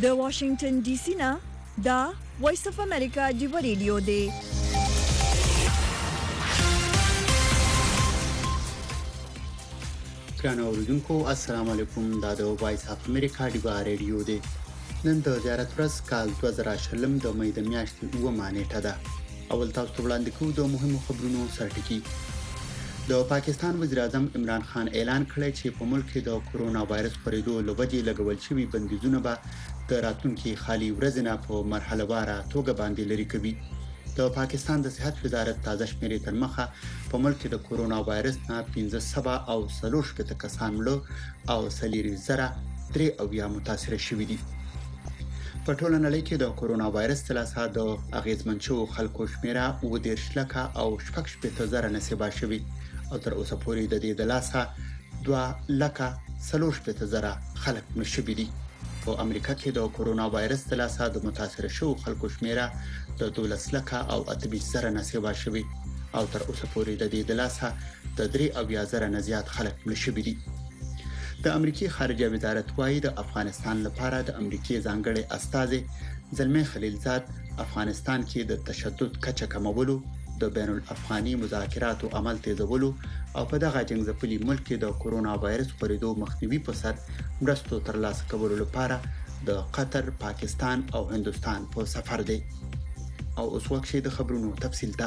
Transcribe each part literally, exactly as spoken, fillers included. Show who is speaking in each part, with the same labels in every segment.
Speaker 1: د واشنگټن ډي سي نه دا وایس اف امریکا دی ریډیو دی.
Speaker 2: ګرانو اوریدونکو السلام علیکم. دا د وایس اف امریکا دی ریډیو دی. نن د زیارت ورځ کال دوه زره شلم د مې د میاشتې اوومه نیټه ده. اول تاسو ته وړاندې کوو د مهمو خبرونو سرټکی. د پاکستان وزیر اعظم عمران خان اعلان کړی چې په ملک کې د کورونا وایرس خپرېدو لوبجې لګول شوي بندیزونه به د راتلونکي خالي ورځې نه په مرحله واره توګه باندې لري کوي. د پاکستان د صحت وزارت تازه شمیرې تر مخه په ملک کې د کورونا وایرس نه پنځه سوه او څلور شپېته کسان مړه او څلور زره درې اویا متاثره شوي دي. په ټوله نړۍ کې د کورونا وایرس څخه د اغیزمن شوو خلکو شمیره اووه دېرش لکه او شپږ شپېته زره نصیبه شوي او تر اوسه پورې د دې د لاسه دوه لکه څلور شپېته زره خلک مړه شوي دي. په امریکا کې د کورونا وایرس څخه د متاثره شوو خلکو شمیره د دولس لکه او اته ویشت زره نصیبه شوي او تر اوسه پورې د دې د لاسه د درې اویا زره نه زیات خلک مړه شوي دي. د امریکای خارجه وزارت وايي د افغانستان لپاره د امریکای ځانګړي استازي زلمي خلیلزاد افغانستان کې د تشدد کچه کمولو، د بین الافغاني مذاکراتو عمل تیزولو او په دغه جنګ-ځپلي ملک کې د کورونا وایرس خپرېدو مخنیوي په سر مرستو ترلاسه کولو لپاره د قطر، پاکستان او هندستان په سفر دی. او اوس وخت شي د خبرونو تفصیل ته.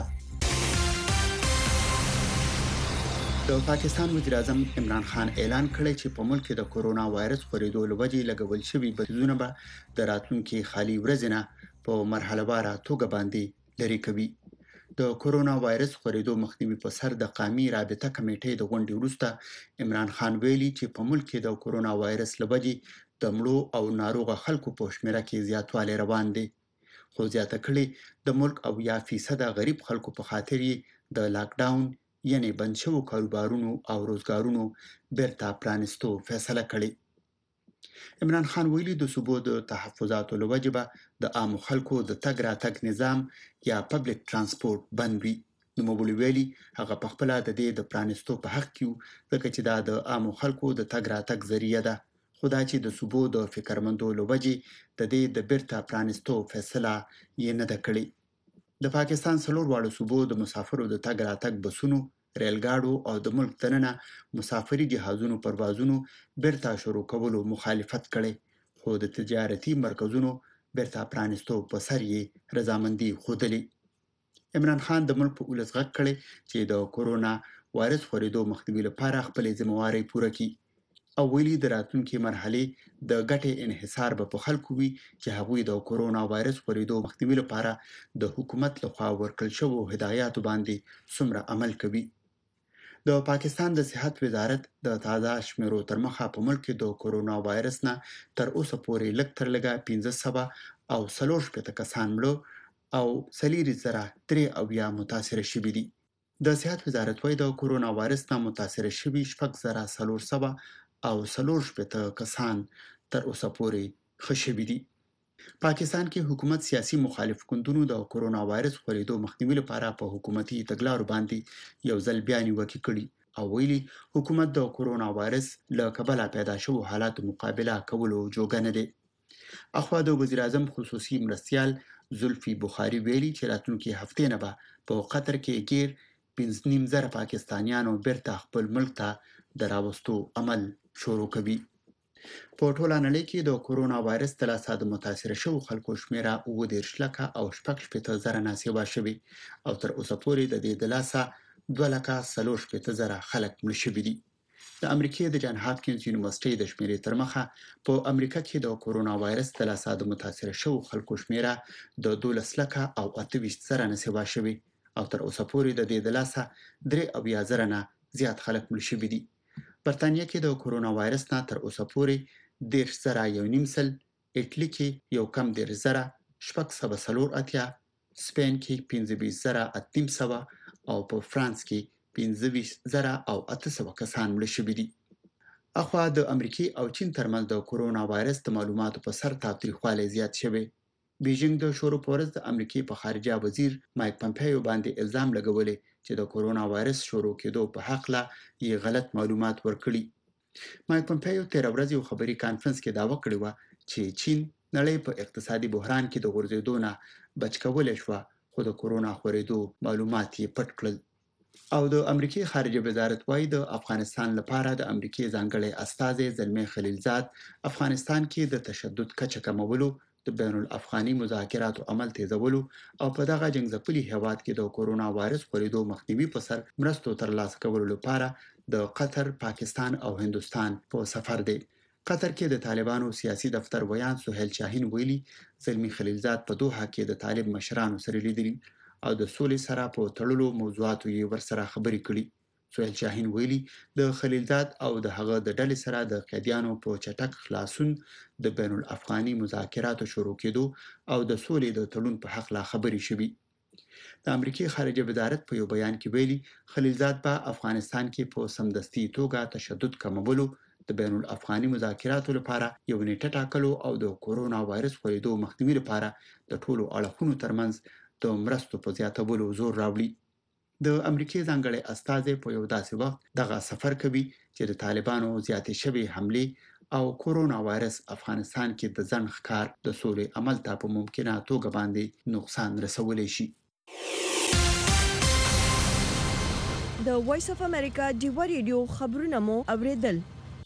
Speaker 2: د پاکستان وزیر اعظم عمران خان اعلان کړی چې په ملک کې د کورونا وایرس خپرېدو لوبجې لګول شوي بندیزونه به د راتلونکي خالي ورځې نه په مرحله واره توګه باندې لري کوي. د کورونا وایرس خپرېدو مخنیوي په سر د قومي رابطه کمیټې د غونډې وروسته عمران خان ویلي چې په ملک کې د کورونا وایرس لوبجې د مړو او ناروغه خلکو په شمیره کې زیاتوالی روان دی. خو زیاته کړي د ملک او یا فیصد غریب خلکو په خاطر د لاک ډاون یعنی بند شوو کاروبارونو او روزګارونو بیرته پرانستو فیصله کړې. عمران خان ویلي د صوبو د تحفظاتو له وجې به د عامو خلکو د تګ راتګ نظام یا پبلک ترانسپورت بند وي. نوموړي ویلي هغه په خپله د دې د پرانستو په حق کې وو ځکه چې دا د عامو خلکو د تګ راتګ ذریعه ده، خو دا چې د صوبو د فکرمندو له وجې د دې د بیرته پرانستو فیصله یې نه ده کړې. د پاکستان څلور واړو صوبو د مسافرو د تګ راتګ بسونو، ریلګاډو او د ملک دننه مسافري جهازونو پروازونو بیرته شروع کولو مخالفت کړي، خو د تجارتي مرکزونو بیرته پرانستو په سر یې رضامندي ښودلې. عمران خان د ملک په ولس غږ کړی چې د کورونا وایرس خپرېدو مخنیوي لپاره خپلې ذمهوارۍ پوره کړي او ویلي د راتلونکي مرحلې د ګټې انحصار به په خلکو وي چې هغوی د کورونا وایرس خپرېدو مخنیوي لپاره د حکومت لخوا ورکړل شوو هدایاتو باندې څومره عمل کوي. د پاکستان د صحت وزارت د تازه شمیرو تر مخه په ملک کې د کورونا وایرس نه تر اوسه پورې لږ تر لږه پنځه سوه او څلور شپېته کسان مړه او څلور زره درې اویا متاثره شوي دي. د صحت وزارت وايي د کورونا وایرس نه متاثره شوي شپږ زره څلور سوه او څلور شپېته کسان تر اوسه پورې ښه شوي دي. پاکستان کې حکومت سیاسي مخالف ګوندونو د کورونا وایرس خپرېدو مخنیوي لپاره په حکومتي تګلارو باندې یو ځل بیا نیوکې کړي او ویلي حکومت د کورونا وایرس له کبله پیدا شوو حالاتو مقابله کولو جوګه نه دی. اخوا د وزیر اعظم خصوصي مرستیال زلفي بخاري ویلي چې راتلونکي هفتې نه به په قطر کې ګیر پنځه نیم زره پاکستانیانو بیرته خپل ملک ته د راوستو عمل شروع کوي. په ټوله نړۍ کې د کورونا وایرس څخه د متاثره شوو خلکو شمیره اووه دېرش لکه او شپږ شپېته زره نصیبه شوي او تر اوسه پورې د دې د لاسه دوه لکه څلور شپېته زره خلک مړه شوي دي. د امریکای د جان هاپکینز یونیورسيټي د شمیرې تر مخه په امریکا کې د کورونا وایرس څخه د متاثره شوو خلکو شمیره د دولس لکه او اته ویشت زره نصیبه شوي او تر اوسه پورې د دې د لاسه درې اویا زره نه زیات خلک مړه شوي دي. برتانیا کې د کورونا وایرس نه تر اوسه پورې دېرش زره یو نیم سل، ایټلی کې یو کم دېرش زره شپږ سوه څلور اتیا، سپین کې پنځه ویشت زره اته نیم سوه او په فرانس کې پنځه ویشت زره او اته سوه کسان مړه شوي دي. اخوا د امریکای او چین ترمنځ د کورونا وایرس د معلوماتو په سر تاوتریخوالی زیات شوی. بیجینګ د شروع په ورځ د امریکای په خارجه وزیر مایک پمپیو باندې الزام لګولی چې د کورونا وایرس شروع کېدو په هکله یې غلط معلومات ورکړي. مایک پمپیو تېره ورځ یو خبري کانفرنس کې دعوه کړې وه چې چین نړۍ په اقتصادي بحران کې د غورځېدو نه بچ کولای شوه، خو د کورونا خورېدو معلومات یې پټ کړل. او د امریکای خارجه وزارت وايي د افغانستان لپاره د امریکای ځانګړي استازي زلمی خلیلزاد افغانستان کې د تشدد کچه کمولو، د بین الافغاني مذاکراتو عمل تیزولو او په دغه جنگځپلي هیواد کې د کورونا وایرس خورېدو مخنیوي په سر مرستو ترلاسه کولو لپاره د قطر، پاکستان او هندستان په سفر دی. قطر کې د طالبانو سیاسي دفتر ویان سهیل شاهین ویلي زلمی خلیلزاد په دوحه کې د طالب مشرانو سره لیدلي او د سولې سره په تړلو موضوعاتو یې ورسره خبرې کړي. سهیل شاهین ویلي د خلیلزاد او د هغه د ډلې سره د قیدیانو په چټک خلاصون، د بین الافغاني مذاکراتو شروع کېدو او د سولې د تړون په حق لا خبرې شوي. د امریکای خارجه وزارت په یو بیان کې ویلي خلیلزاد په افغانستان کې په سمدستي توګه تشدد کمولو، د بین الافغاني مذاکراتو لپاره یو نیټه ټاکلو او د کورونا وایرس خورېدو مخنیوي لپاره د ټولو اړخونو ترمنځ د مرستو په زیاتولو زور راوړي. د امریکای ځانګړي استازي په یو داسې وخت دغه سفر کوي چې د طالبانو زیاتې شوې حملې او کورونا وایرس افغانستان کې د ځنډ ښکار د سولې عمل ته په ممکنه توګه باندې نقصان رسولی شي.
Speaker 1: د وایس اف امریکا ډیوا ریډیو خبرونه مو اوریدل.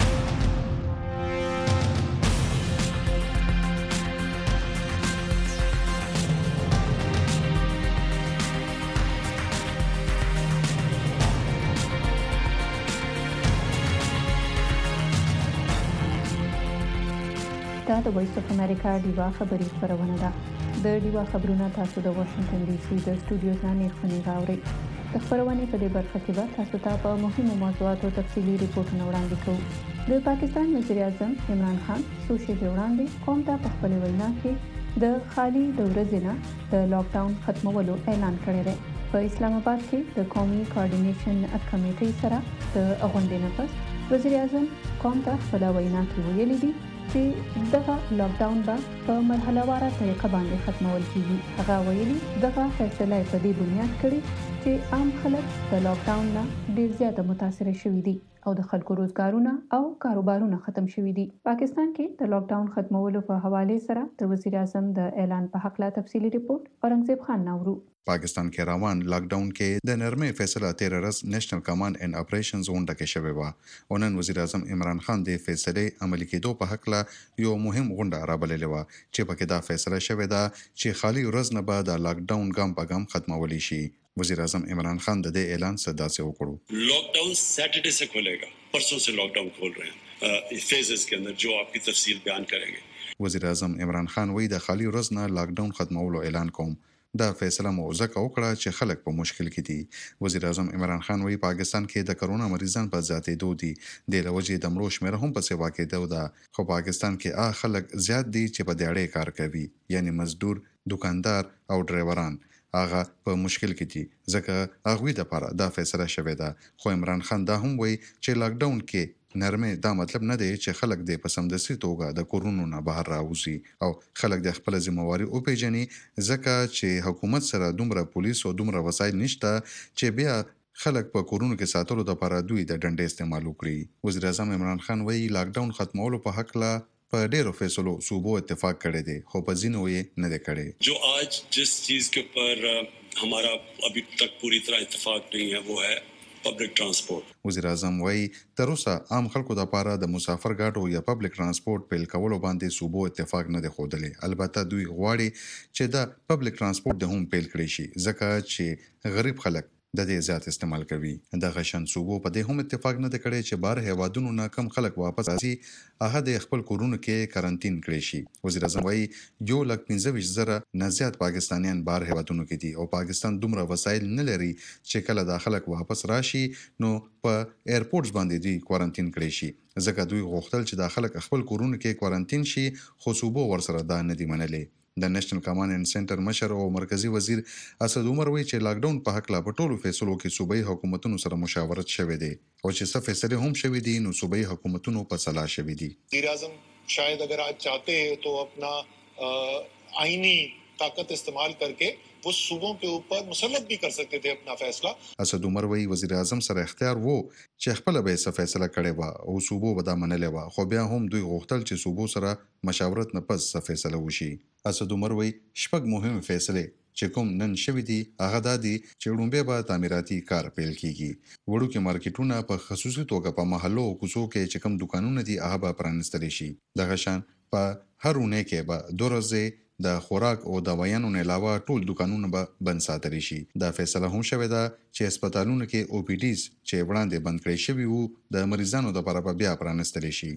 Speaker 3: دا د وایس اف امریکا ډیوا خبري خبرونه ده. د ډیوا خبرونه تاسو د واشنگټن ډي سي د سټوډیو ځانې خوني راوړي. د خبرونه په دې برخه کې به تاسو ته په مهمو موضوعاتو تفصیلي ریپورتونه وړاندې کوو. د پاکستان وزیر اعظم عمران خان څو شېبې وړاندې قوم ته په خپل وینا کې د خالي د ورځې نه د لاک ډاون ختمولو اعلان کړی دی. په اسلام آباد کې د قومي کوارډینیشن کمیټې سره د غونډې نه پس وزیر اعظم قوم ته خپل وینا کې ویلي دي چې دغه لاک ډاون به په مرحله واره طریقه باندې ختمول کیږي. هغه ویلي دغه فیصله په دې بنیاد کړي چې عام خلک د لاک ډاون نه ډیر زیاته متاثر شوي دي او د خلکو روزګارونه او کاروبارونه ختم شوي دي. پاکستان کې د لاک ډاون ختمولو په حواله سره د وزیر اعظم د اعلان په حق لا تفصیلی ریپورت اورنګزیب خان نورو.
Speaker 4: پاکستان کې روان لاک ډاون کې د نرمه فیصله تیر ورځ نېشنل کمانډ اینڈ اپریشنز غونډه کې شوې و. ونن وزیر اعظم عمران خان د فیصله عملي کېدو په حق لا یو مهم غونډه رابللې و چې پکې دا فیصله شوې ده چې خالي ورځ نه بعد لاک ډاون ګام په ګام ختمول شي. वज़ीर आज़म Imran Khan د دې اعلان صدا سے وکړو.
Speaker 5: Lockdown Saturday से खुलेगा, परसों से लॉकडाउन खोल रहे हैं फेजेस के अंदर, जो आपकी तफसील बयान करेंगे.
Speaker 4: वज़ीर आज़म इमरान खान وی د خالي ورځ نه لاک ډاون ختمولو اعلان کوم. دا فیصله مو ځکه وکړه چې خلک په مشکل کې دي. وزیر اعظم عمران خان وی پاکستان کې د کرونا مریضان په زیاتېدو دي. د لوجې د مړو شمېر هم په سیوا کې ده، خو پاکستان کې آ خلک زیات دي چې په دیاړې کار کوي، یعنی مزدور، دکاندار او ډرایوران. هغه په مشکل کې دي، ځکه هغوی د لپاره دا فیصله شوې ده. خو عمران خان دا هم وی چې لاک ډاون کې نرمه دا مطلب نه دی چې خلک د په سمدستي توګه د کورونا نه بهر راوځي او خلک د خپل ذمہواری او پیژني، ځکه چې حکومت سره دومره پولیس او دومره وسایل نشته چې بیا خلک په کورونا کې ساتلو لپاره دوی د ډنډې استعمال وکړي. وزیر اعظم عمران خان وی لاک ډاون ختمولو په حق لا په ډیرو فیصلو صوبو اتفاق کړی دی، خو په ځینو یې نه دی کړی.
Speaker 5: जो आज जिस चीज के ऊपर हमारा अभी तक पूरी तरह इत्तेफाक नहीं है वो है पब्लिक ट्रांसपोर्ट.
Speaker 4: وزیر اعظم وی تر اوسه عام خلکو د لپاره د مسافر ګاډو یا پبلک ترانسپورت پیل کولو باندې صوبو اتفاق نه دی خوده. البته دوی غواړي چې دا پبلک ترانسپورت د هم پیل کړي شي، ځکه چې غریب خلک د دې زیات استعمال کوي. د غشن صوبو په دې هم اتفاق نه دی کړی چې بهر هیوادونو نه کم خلک واپس راځي هغه د خپل کورونو کې کارانتین کړي شي. وزیر اعظم وایي یو لک پنځه ویشت زره نه زیات پاکستانیان بهر هیوادونو کې دي او پاکستان دومره وسایل نه لري چې کله دا خلک واپس راشي نو په ایرپورټس باندې دوی کارانتین کړي شي، ځکه دوی غوښتل چې دا خلک خپل کورونو کې کارانتین شي، خو صوبو ورسره دا نه دی منلي. د نېشنل کمانډ اینډ سنټر مشر او مرکزی وزیر اسد عمر وی چې لاک ډاون په حق لا په ټولو فیصلو کې صوبایي حکومتونو سره مشاورت شوې ده او چې څه فیصله هم شوې دي نو صوبایي حکومتونو په صلاح شوې دي.
Speaker 6: वज़ीर आज़म शायद अगर आज चाहते तो अपना आईनी ताकत इस्तेमाल करके वो सूबों के ऊपर मुसल्लत भी कर सकते थे अपना फैसला।
Speaker 4: اسد عمر وی وزیر اعظم سره اختیار وو چې خپل به څه فیصله کړي و او صوبو به دا منلې و، خو بیا هم دوی غوښتل چې صوبو سره مشاورت نه پس څه فیصله وشي. اسد عمر وی شپږ مهم فیصله چې کوم نن شوي دي هغه دا دي چې وړاندې به تعمیراتي کار پیل کیږي. وړوکي مارکیټونه په خصوصي توګه په محلو او کوڅو کې چې کوم دکانونه دي هغه به پرانستل شي. دغه شان په هر اونۍ کې به دوه ورځې د خوراک او دوايانو نه علاوه ټول دکانونه به بند ساتل شي. دا فیصله هم شوې ده چې هسپتالونو کې او پی ډیز چې وړاندې بند کړی شوي وو د مریضانو لپاره به بیا پرانستل شي.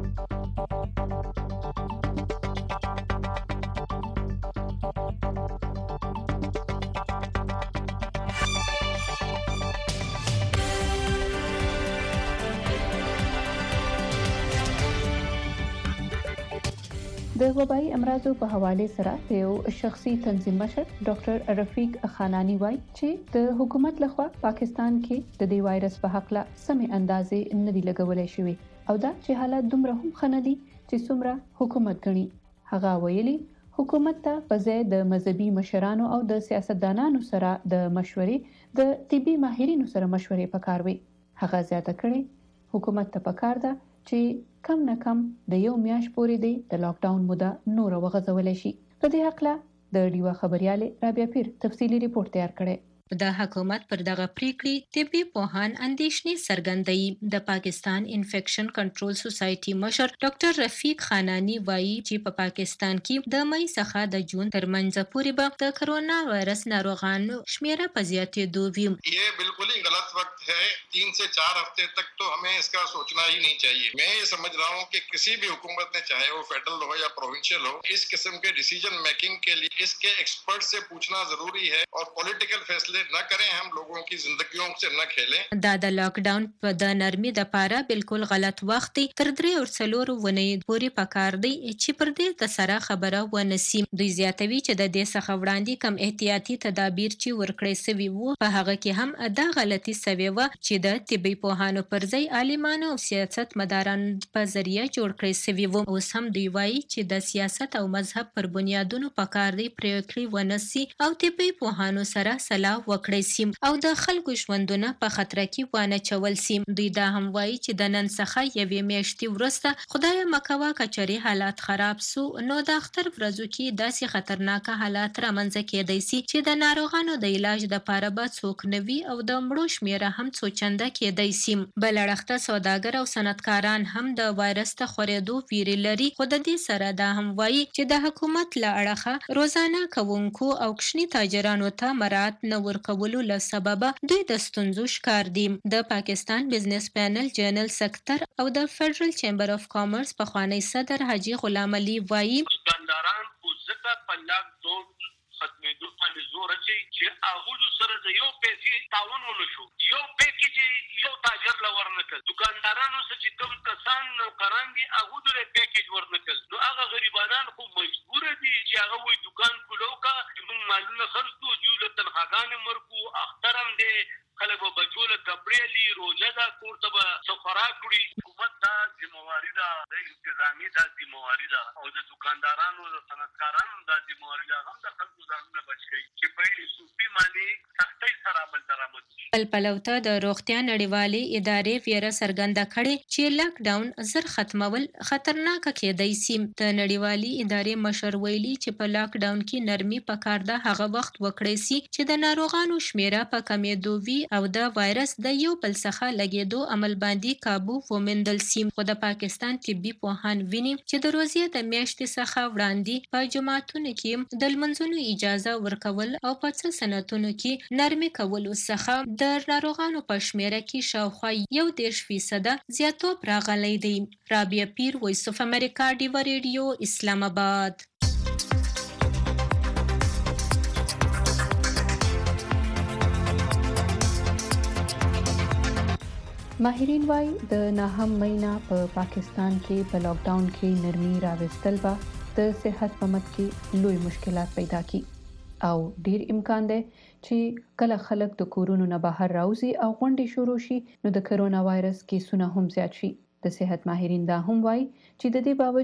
Speaker 3: د وبایي امراضو په حواله سره یو شخصي تنظیم مشر ډاکټر رفیق خانانی وایي چې د حکومت لخوا پاکستان کې د دې وایرس په حق له سمې اندازې نه دی لګولای شوی او دا چې حالات دومره هم خندي چې څومره حکومت غني. هغه ویلي حکومت ته په ځای د مذهبي مشرانو او د سیاستدانانو سره د مشورې د طبي ماهرینو سره مشورې پکاروي. هغه زیاته کړي حکومت ته پکار ده چې کم نه کم د یو میاشت پورې دی د لاک ډاون موده نور وغځولای شي. په دې حق له د ډیوا خبرياله رابعه پیر تفصیلی ریپورت تیار کړي.
Speaker 7: د حکومت پر دغه پریکړې طبي پوهان اندېښنې څرګندوي. د پاکستان انفیکشن کنټرول سوسایټي مشر ډاکټر رفیق خانانی وایي چې په پاکستان کې د مئی څخه د جون ترمنځ پورې به د کرونا وایرس ناروغانو شمیره په زیاتېدو وي.
Speaker 6: ये बिल्कुल ही गलत वक्त है. तीन से चार हफ्ते तक तो हमें इसका सोचना ही नहीं चाहिए. मैं ये समझ रहा हूँ कि किसी भी हुकूमत ने, चाहे वो फेडरल हो या प्रोविंशियल हो, इस किस्म के डिसीजन मेकिंग के लिए इसके एक्सपर्ट से पूछना जरूरी है और पॉलिटिकल फैसले न करें. हम लोगों की जिंदगियों से न खेलें.
Speaker 7: دا د لاک ډاون په د نرمي د پاره بالکل غلط وخت دی. تر درې او څلور ونې پورې پکار دی چې پر دې د سره خبره ونسی. دوی زیاتوي چې د دې څخه وړاندې کم احتیاطي تدابیر چې ورکړې سوي وو په هغه کې هم دا غلطي سوي و چې د طبي پوهانو پر ځای عالمانو او سیاست مدارانو په ذریعہ جوړ کړی سوي وو. اوس هم دوی وایي چې د سیاست او مذهب پر بنیادونو پکار دی پریکړې ونسی او طبي پوهانو سره صلاح وکړي او د خلکو ژوندونه په خطر کې وانه چول سي. دوی دا هم وایي چې د نن څخه یوې میاشتې وروسته خدای مکوه کچري حالات خراب سو نو د اختر ورځو کې داسې خطرناک حالات رامنځته کېدای سي چې د ناروغانو د علاج د پاره به څوک نوي او د مړو شمیره هم څو چنده کېدای سي. بل اړخته سوداګر او صنعتکاران هم د وایرس ته خورېدو ویری لري. خو د دې سره دا هم وایي چې د حکومت له اړخه روزانه کوونکو او کشنی تاجرانو ته مراعات نه ورکولو له سبب دوی د ستونزو ښکار دي. د پاکستان بزنس پینل جنرال سکتر او د فدرل چیمبر اف کامرس پخوانی صدر حاجی غلام علي وایي
Speaker 8: دکانداران خو ځکه په لاک ډاون ختمېدو باندې زور اچوي چې هغوی سره د یو پیسې تعاون ونشو. یو پیکیج یو تاجر له ورنکړ. دکاندارانو سره چې کوم کسان نوکران دي هغوی ته پیکیج ورنکړ. نو هغه غریبانان خو مجبور دي چې هغه وایي دکان کولو کا موږ مالونه خرڅ کوو، دوی له تنخواګانې مرکو، اختر هم دی، خلک به بچو له کپړې لي، روژه ده، کور ته به څه خوراک کړي. حکومت دا ذمهواري ده، د انتظامي دا ذمهواري ده او د دکاندارانو د صنعتکارانو دا ذمهواري ده هم د خلکو ځانونه بچ کړي چې په صوفي باندې سختۍ سره عمل درآمد شي.
Speaker 7: بل پلو ته د روغتیا نړیوالې ادارې ویره څرګنده کړې چې لاک ډاون زر ختمول خطرناک کېدای سي. د نړیوالې ادارې مشر ویلي چې په لاک ډاون کې نرمي پکار ده هغه وخت وکړی سي چې د ناروغانو شمیره په کمېدو وي او د وایرس د یو بل څخه لګېدو عمل باندې قابو وموندل سي. خو د پاکستان طبي پوهان ویني چې د روزې د میاشتې څخه وړاندې په جماعتونو کې د لمنځونو اجازه ورکول او په څه سنتونو کې نرمي کولو څخه د ناروغانو په شمیره کې شاوخوا یو دېرش فیصده زیاتوب راغلی دی. رابعه پیر، وایس اف امریکا، ډیوا ریډیو، اسلام آباد.
Speaker 3: ماهرین وایي د نهم مئی نه په پاکستان کې په لاک ډاون کې نرمي راوستل به د صحت په مټ کې لوی مشکلات پیدا کړي او ډیر امکان دی چې کله خلک د کورونو نه بهر راوځي او غونډې شروع شي نو د کرونا وایرس کیسونه هم زیات شي. د صحت ماهرین دا هم وایي چې د دې باوجود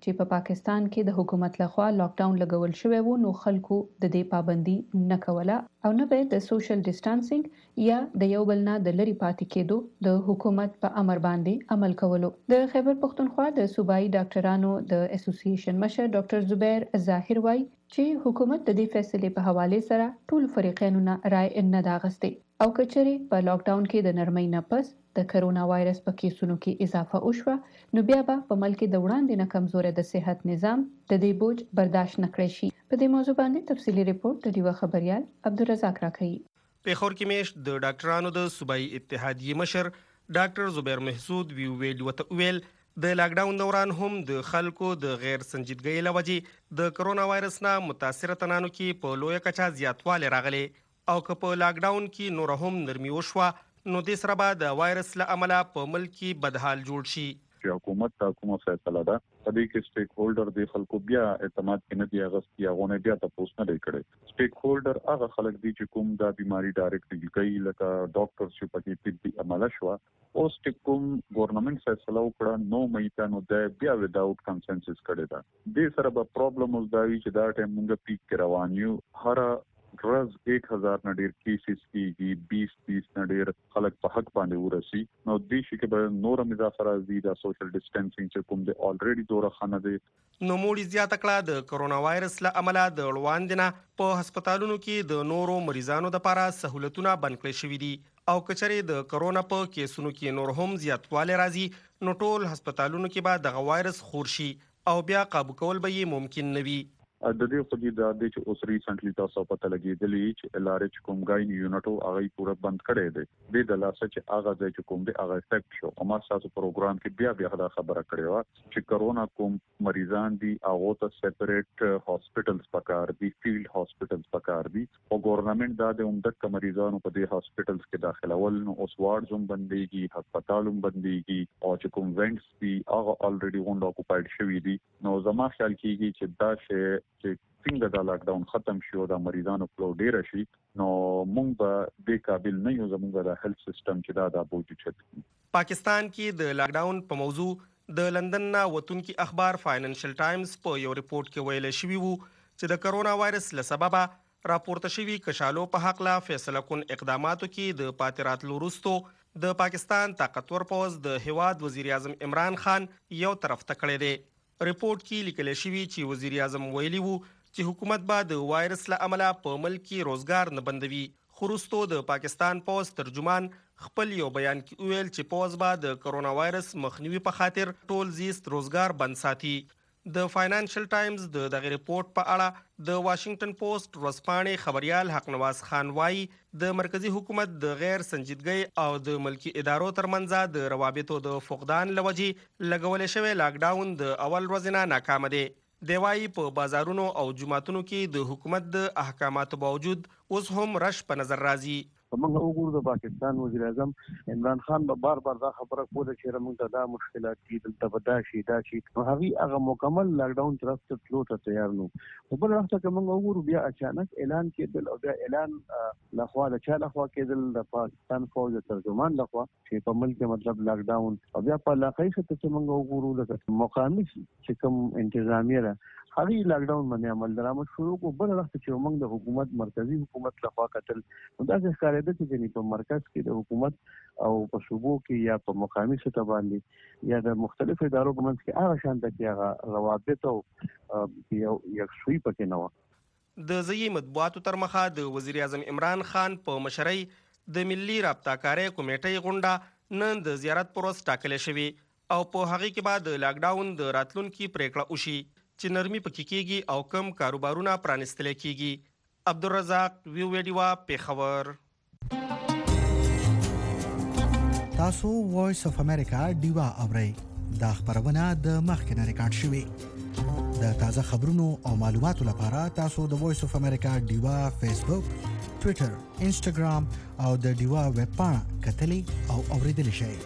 Speaker 3: چې په پاکستان کې د حکومت لخوا لاک ډاون لګول شوی وو نو خلکو د دې پابندي نه کوله او نه به د سوشل ډیسټانسینګ یا د یو بل نه د لری پاتې کېدو د حکومت په امر باندې عمل کولو. د خیبر پختونخوا د صوبایي ډاکټرانو د اسوسییشن مشر ډاکټر زبیر ظاهر وایي چې حکومت د دې فیصلې په حواله سره ټول فریقینو نه رائے نه دا غستې او کچري په لاک ډاون کې د نرمۍ نه پس د کرونا وایرس په کیسونو کې اضافه وشوه نو بیا به په ملک د وړاندې نه کمزوري د صحت نظام د دې بوج برداشت نکړي شي. په دې موضوع باندې تفصیلی ریپورت د ډیوا خبريال عبدالرزاق راکړي.
Speaker 9: په خور کې میش د ډاکټرانو د صوبایي اتحادیې مشر ډاکټر زبیر محسود وی ویل وته ویل د لاک ډاون دوران هم د خلکو د غیر سنجیدګۍ لوجې د کرونا وایرس نه متاثر تنانو کې په لوی کچا زیاتوالی راغلي او که په لاک ډاون کې نور هم نرمي وشوه نو د سره به د وایرس له امله په ملک کې بدحال جوړ شي.
Speaker 10: چې حکومت ته کومه فیصله ده په دې کې سټیک هولډر د خلکو بیا اعتماد کې نه دی اغستیا غونه بیا تاسو نه دی کړی. سټیک هولډر هغه خلک دي چې کوم دا بیماری ډایرکټ کوي لکه ډاکټر چې پکې طبي عمله شو او سټیک کوم ګورنمنت فیصله وکړه نو مې نو د بیا وداوت کنسنسس کړی دا د سره به پرابلم اوس دا وی چې دا ټیم موږ پیک روان یو هر ورځ ایک هزار نه ډیر کیسز کیږي بیس تیس نه ډیر خلک په حق باندې ورسي نو د شي کې به نور اضافه راځي د سوشل ډیسټنسینګ چې کوم د الریډي دوره خانه دي.
Speaker 9: نو موړي زیاته کړه د کرونا وایرس له امله د لوندنه په هسپتالونو کې د نورو مریضانو لپاره سہولتونه بند کړي شوې دي او کچري د کرونا په کیسونو کې نور هم زیاتوالی راځي نو ټول هسپتالونو کې به د وایرس خور شي او بیا قابو کول به یې ممکن نه وي.
Speaker 10: د دې خو دې د دې چې اوس ریسنټلی تاسو پته لګېدلی چې ال ار ایچ کوم ګاین یونټو هغه پوره بند کړی دی د د لاسه چې هغه ځای چې کوم دی هغه افیکټ شو او ما تاسو پروګرام کې بیا بیا دا خبره کړې و چې کرونا کوم مریضان دي هغه ته سیپریټ هاسپټلز پکار دي فیلډ هاسپټلز پکار دي او ګورنمنت دا د عمدک مریضانو په دې هاسپټلز کې داخلول نو اوس وارډز بنديږي هسپتالوم بنديږي او چې کوم وینټس دي هغه الریډي غونډ اکوپاید شوی دي نو زما خیال کیږي چې دا شی چې څنګه دا لاک ډاون ختم شي او د مریضانو فلو ډیر شي نو موږ به د قابل نه یو زموږ د هیلث سیستم چې دا د بوج چت.
Speaker 9: پاکستان کې د لاک ډاون په موضوع د لندن نه وتونکي اخبار فاینانشل ټایمز په یو ریپورت کې ویل شوی وو چې د کرونا وایرس له سببه راپورته شوی کشالو په حق لا فیصله کون اقداماتو کې د پاترات لورستو د پاکستان طاقتور پوز د هواد وزیر اعظم عمران خان یو طرف ته کړی دی. ریپورت کې لیکل شوی چې وزیر اعظم ویلي وو چې حکومت به د وایرس له امله په ملک کې روزګار نه بندوي. خروستو د پاکستان پوز ترجمان خپل یو بیان کې ویل چې پوز به د کرونا وایرس مخنیوي په خاطر ټول زیست روزګار بند ساتي. د فاینانشل ټایمز د دغه ریپورت په اړه د واشنگټن پوسټ ورځپاڼې خبريال حق نواز خان وایي د مرکزی حکومت د غیر سنجیدګۍ او د ملکی ادارو ترمنځ د روابطو د فقدان لوجې لګول شوی لاک ډاون د اول ورځ نه ناکام دی. دی وايي په بازارونو او جمعتونو کې د حکومت د احکاماتو باوجود اوس هم رش په نظر راځي.
Speaker 11: موږ وګورو د پاکستان وزیر اعظم عمران خان به بار بار دا خبره کوله چې موږ ته دا مشکلات دي دلته به دا شي دا شي نو هغه هغه مکمل لاک ډاون طرف ته تلو ته تیار نو په بل وخت کې موږ وګورو بیا اچانک اعلان کېدل او بیا اعلان لخوا د چا لخوا کېدل د پاکستان فوج ترجمان لخوا چې په ملک مطلب لاک ډاون او بیا په علاقې څخه چې موږ وګورو لکه مقامي چې کوم انتظامیه ده هغه لاک ډاون باندې عمل درآمد شروع کو بل وخت چې موږ د حکومت مرکزی حکومت لخوا قتل نو دا ښکارېده چې په مرکز کې د حکومت او په صوبو کې یا په مقامي سطح باندې یا د مختلفو ادارو په منځ کې هغه شان د هغه روابط او یو یکسوي پکې نه و.
Speaker 9: د ځای مطبوعاتو تر مخه د وزیر اعظم عمران خان په مشرۍ د ملي رابطه کاری کمیټې غونډه نن د زیارت پروس ټاکل شوی او په هغه کې بعد لاک ډاون د راتلونکو پریکړه وشي چې نرمي پکې کېږي او کم کاروبارونه پرانستل کېږي. عبدالرزاق ویو ویډیوا پیښور.
Speaker 12: تاسو وایس اف امریکا ډیوا اورئ دا خبرونه د مخکنه ریکارډ شوې د تازه خبرونو او معلوماتو لپاره تاسو د وایس اف امریکا ډیوا فیسبوک ټوئیټر انسټاګرام او د ډیوا ویب پاڼه کتلی او اوریدلی شئ.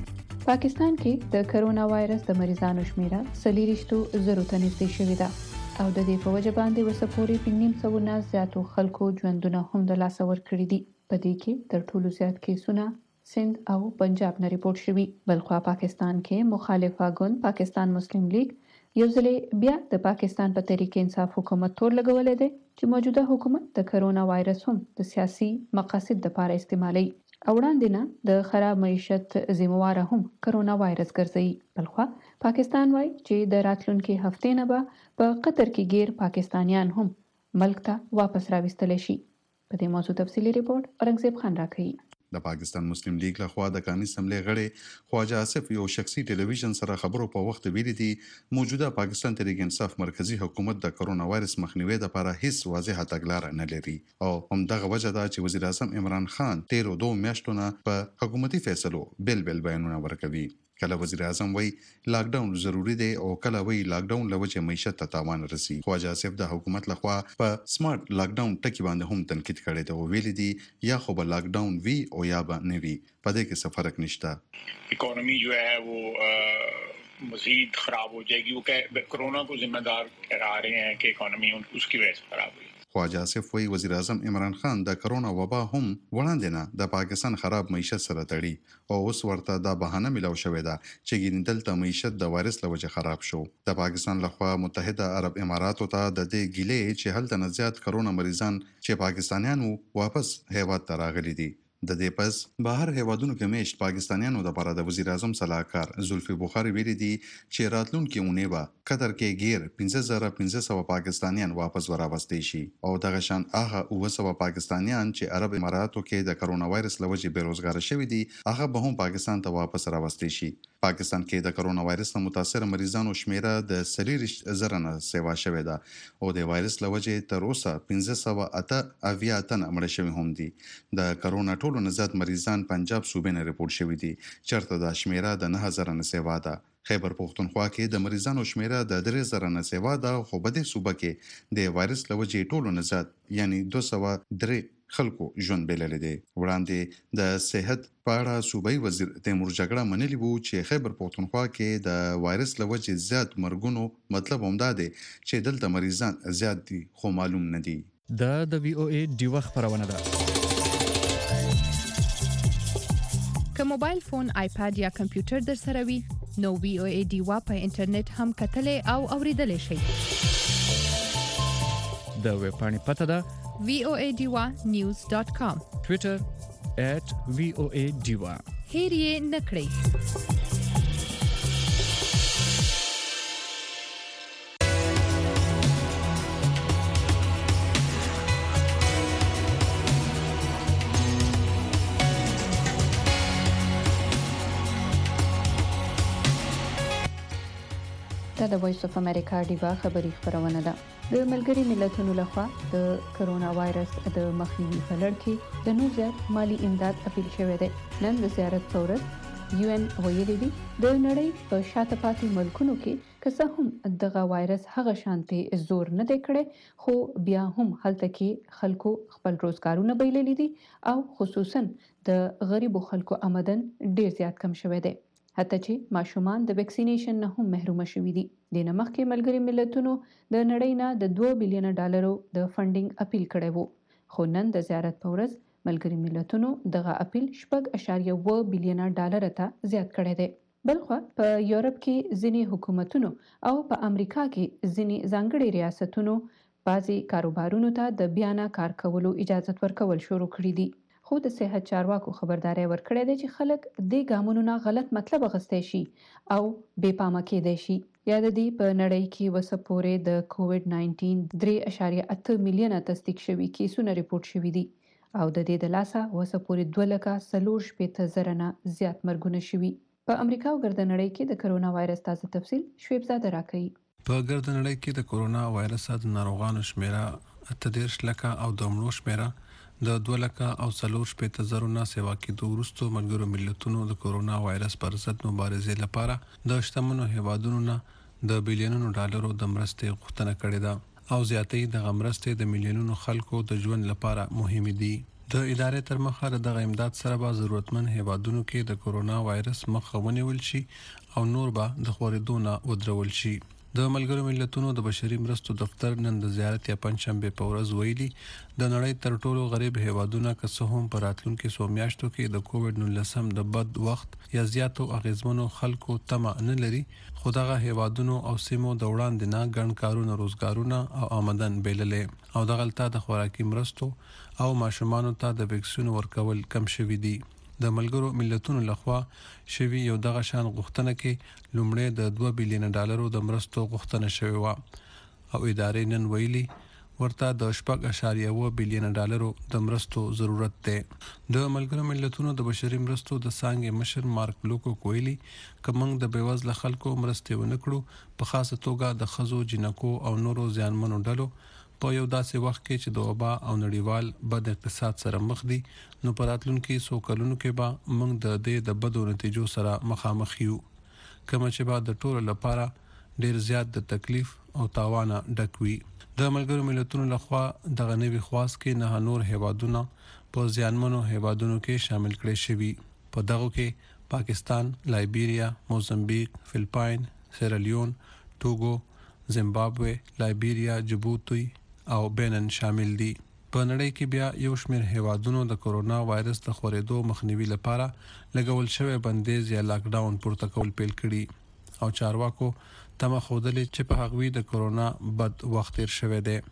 Speaker 3: پاکستان کې د کرونا وایرس د مریضانو شمیره څلوېښت زرو ته نږدې شوې ده او د دې په وجه باندې وسپوري پنځم سو نه زیاتو خلکو ژوندونه هم د لاس ور کړی دي. په دې کې تر ټولو زیات کیسونه سند او پنجاب نه ریپورت شوي. بلخوا پاکستان کې مخالفه ګوند پاکستان مسلم لیگ یو ځل بیا د پاکستان په تحریک انصاف حکومت تور لګولې ده چې موجوده حکومت د کرونا وایرس هم د سیاسي مقاصد لپاره استعمالي. او وړاندې نه د خراب معیشت ذمہوار هم کرونا وایرس ګرځي. بلخوا پاکستان وایي چې د راتلونکي هفته نه به په قطر کې غیر پاکستانیان هم ملک ته واپس راوستل شي. په دې موضوع تفصیلی ریپورت اورنګزیب خان راکړي.
Speaker 4: د پاکستان مسلم لیگ لخوا د قانوني اسمبلی غړي خواجه آصف یو شخصي ټلویزیون سره خبرو په وخت ویلي دي موجوده پاکستان تحریک انصاف مرکزی حکومت د کرونا وایرس مخنیوي لپاره هیڅ واضحه تګلارې نه لري او همدغه وجه ده چې وزیر اعظم عمران خان تیرو دوه میاشتو نه په حکومتي فیصلو بل بل بیانونه ورکوي. کله وزیر اعظم وی لاک ډاون ضروری دی او کله وی لاک ډاون لوجه معیشت ته تاوان رسي. خواجه آصف د حکومت لخوا په سمارټ لاک ډاون ټکی باندې هم تنقید کړی دی او ویلي دي یا خو به لاک ډاون وی او یا به نه وی، په دې کې څه فرق نشته.
Speaker 13: اکانومی جو ہے وہ مزید خراب ہو جائے گی. وہ کورونا کو ذمہ دار ٹھہرا رہے ہیں کہ اکانومی اس کی وجہ سے خراب ہوئی.
Speaker 4: خواجه آصف وی وزیر اعظم عمران خان د کرونا وبا هم وړاندې نه د پاکستان خراب معیشت سره تړي او اوس ورته دا بهانه ملو شوې ده چې ګینې دلته معیشت د وایرس لوجه خراب شو. د پاکستان لخوا متحده عرب اماراتو ته د دې ګیلې چې هلته نه زیات کرونا مریضان چې پاکستانیان واپس هیواد ته راغلي دي. د دې پس بهر هیوادونو کې میشت پاکستانیانو د لپاره د وزیر اعظم صلاحکار زلفی بخاری ویلي دي چې راتلونکي اونۍ به قطر کې غیر پنځه زره پنځه سوه پاکستانیان واپس وراوستي شي او دغه شان هغه اوه سوه پاکستانیان چې عرب اماراتو کې د کرونا وایرس له وجې بیروزګار شوي دي هغه به هم پاکستان ته واپس راوستي شي. پاکستان کې د کرونا وایرس نه متاثر مریضانو شمیره د څلوېښت زره نه سیوا شوې ده او د وایرس له وجې تر اوسه پنځه سوه اته اویا تنه مړه شوي هم دي. د کرونا ټولو نه زیات مریضان پنجاب صوبې نه ریپورټ شوي دي چېرته دا شمیره د نهه زره نه سیوا ده. خیبر پښتونخوا کې د مریضانو شمیره د درې زره نه سیوا ده خو په دې صوبه کې د وایرس له وجې ټولو نه زیات یعنی دوه سوه درې خلکو ژوند بللی دی. وړاندې د صحت په اړه صوبایي وزیر تیمور جګړه منلي وو چې خیبر پښتونخوا کې د وایرس له وجې زیات مرګونو مطلب همدا دی چې دلته مریضان زیات دي خو معلوم نه دي.
Speaker 14: دا د وی او ای ډیوه خبرونه ده.
Speaker 15: که موبایل فون، آیپاد یا کمپیوټر در سره وي نو وی او ای ډیوه په انټرنیټ هم کتلې او اوریدلې شي.
Speaker 14: د ویب پاڼې پته ده
Speaker 15: وی او ای ډیوه نیوز ډاٹ کام.
Speaker 14: ټویټر ایٹ وی او ای ډیوه.
Speaker 15: هیر یې نه کړئ.
Speaker 3: دا د وایس اف امریکا ډیوا خبری خبرونه ده. د ملګری ملتونو لخوا د کرونا وایرس د مخنیوي په لړ کې د نور زیات مالی امداد اپیل شوی دی. نن د زیارت په ورځ یو ان ویلي دي د نړۍ په شاته پاتې ملکونو کې که څه هم دغه وایرس هغه شانتي زور نه دی کړی خو بیا هم هلته کې خلکو خپل روزګارونه بایللي دي او خصوصا د غریبو خلکو آمدن ډیر زیات کم شوی دی. حتی چې ماشومان د ویکسینیشن نه هم محروم شوي دي. د نه مخکې ملګری ملتونو د نړۍ نه د دوه بلین ډالرو د فنډینګ اپیل کړی وو خو نن د زیارت په ورځ ملګری ملتونو دغه اپیل شپږ اشاریه اووه بلین ډالر ته زیات کړی دی. بلخوا په یورپ کې ځینې حکومتونو او په امریکا کې ځینې ځانګړي ریاستونو بعضي کاروبارونو ته د بیانه کار کولو اجازه ورکول شروع کړي دي. خو د صحت چارواکو خبرداري ورکړې ده چې خلک د ګامونو نه غلط مطلب اخیستی شي او بې پامه کېدای شي. یا د دې په نړۍ کې وسه پورې د کووډ ناینټین درې اشاریه اته میلیونه تصدیق شوي کیسونه ریپورټ شوي دي او د دې د لاسه وسه پورې دوه لکه څلور شپېته زره نه زیات مرګونه شوي. په امریکا او ګرد نړۍ کې د کرونا وایرس تازه تفصیل شعیب زاده راکوي.
Speaker 16: په ګرد نړۍ کې د کرونا وایرس د ناروغانو شمیره اته دېرش لکه او د مړو شمیره د دوه لکه او څلور شپېته زرو نه سیوا کېدو وروسته ملګرو ملتونو د کرونا وایرس پر ضد مبارزې لپاره د شتمنو هیوادونو نه د بلیونونو ډالرو د مرستې غوښتنه کړې ده او زیاتې د مرستې د میلیونونو خلکو د ژوند لپاره مهمې دي. د ادارې تر مخه دغه امداد سره به ضرورتمن هیوادونو کې د کرونا وایرس مخه ونیول شي او نور به د خورېدو نه ودرول شي. د ملګرو ملتونو د بشري مرستو دفتر نن د زیارت یا پنځشنبه په ورځ ویلي د نړۍ تر ټولو غریب هیوادونو که څه هم په راتلونکو څو میاشتو کې د کووډ نولس د بد وخت یا زیاتو اغیزمنو خلکو تمه نه لري، خو دغه هیوادونو او سیمو د وړاندې نه ګڼ کارونه روزګارونه او آمدن بیللې او د غلطه د خوراکي مرستو او ماشومانو ته د ویکسین ورکول کم شوي دي. د ملګرو ملتونو لخوا شوی یو دغه شان غوښتنه کې لومړی د دوه بلین ډالرو د مرستو غوښتنه شوې و او ادارې نن ویلي ورته د شپږ اعشاریه اووه بلین ډالرو د مرستو ضرورت دی. د ملګرو ملتونو د بشري مرستو د څانګې مشر مارک لوکو کویلی کومنګ د بیوزله خلکو مرستې ونکړو په خاصه توګه د خزو جنکو او نورو ځانمنو ډلو په یو داسې وخت کې چې د وبا او نړیوال بد اقتصاد سره مخ دي، نو په راتلونکي څو کلونو کې به موږ د دې د بدو نتیجو سره مخامخ یو، کوم چې به د ټولو لپاره ډیر زیات د تکلیف او تاوانه ډک وي. د ملګرو ملتونو لخوا دغه نوي خواست کې نه نور هیوادونه په ځانمنو هیوادونو کې شامل کړي شوي. په دغه کې پاکستان، لایبیریا، موزمبیق، فلپاین، سیرالیون، ټوګو، زیمبابوے، لایبیریا، جبوتی او بینن شامل دي. په نړۍ کې بیا یو شمېر هیوادونو د کورونا وایرس د خورېدو مخنیوي لپاره لګول شوی بندیز یا لاک ډاون پورته کول پیل کړي او چارواکو تمه ښودلې چې په هغوی د کورونا بد وخت تیر شوی دی.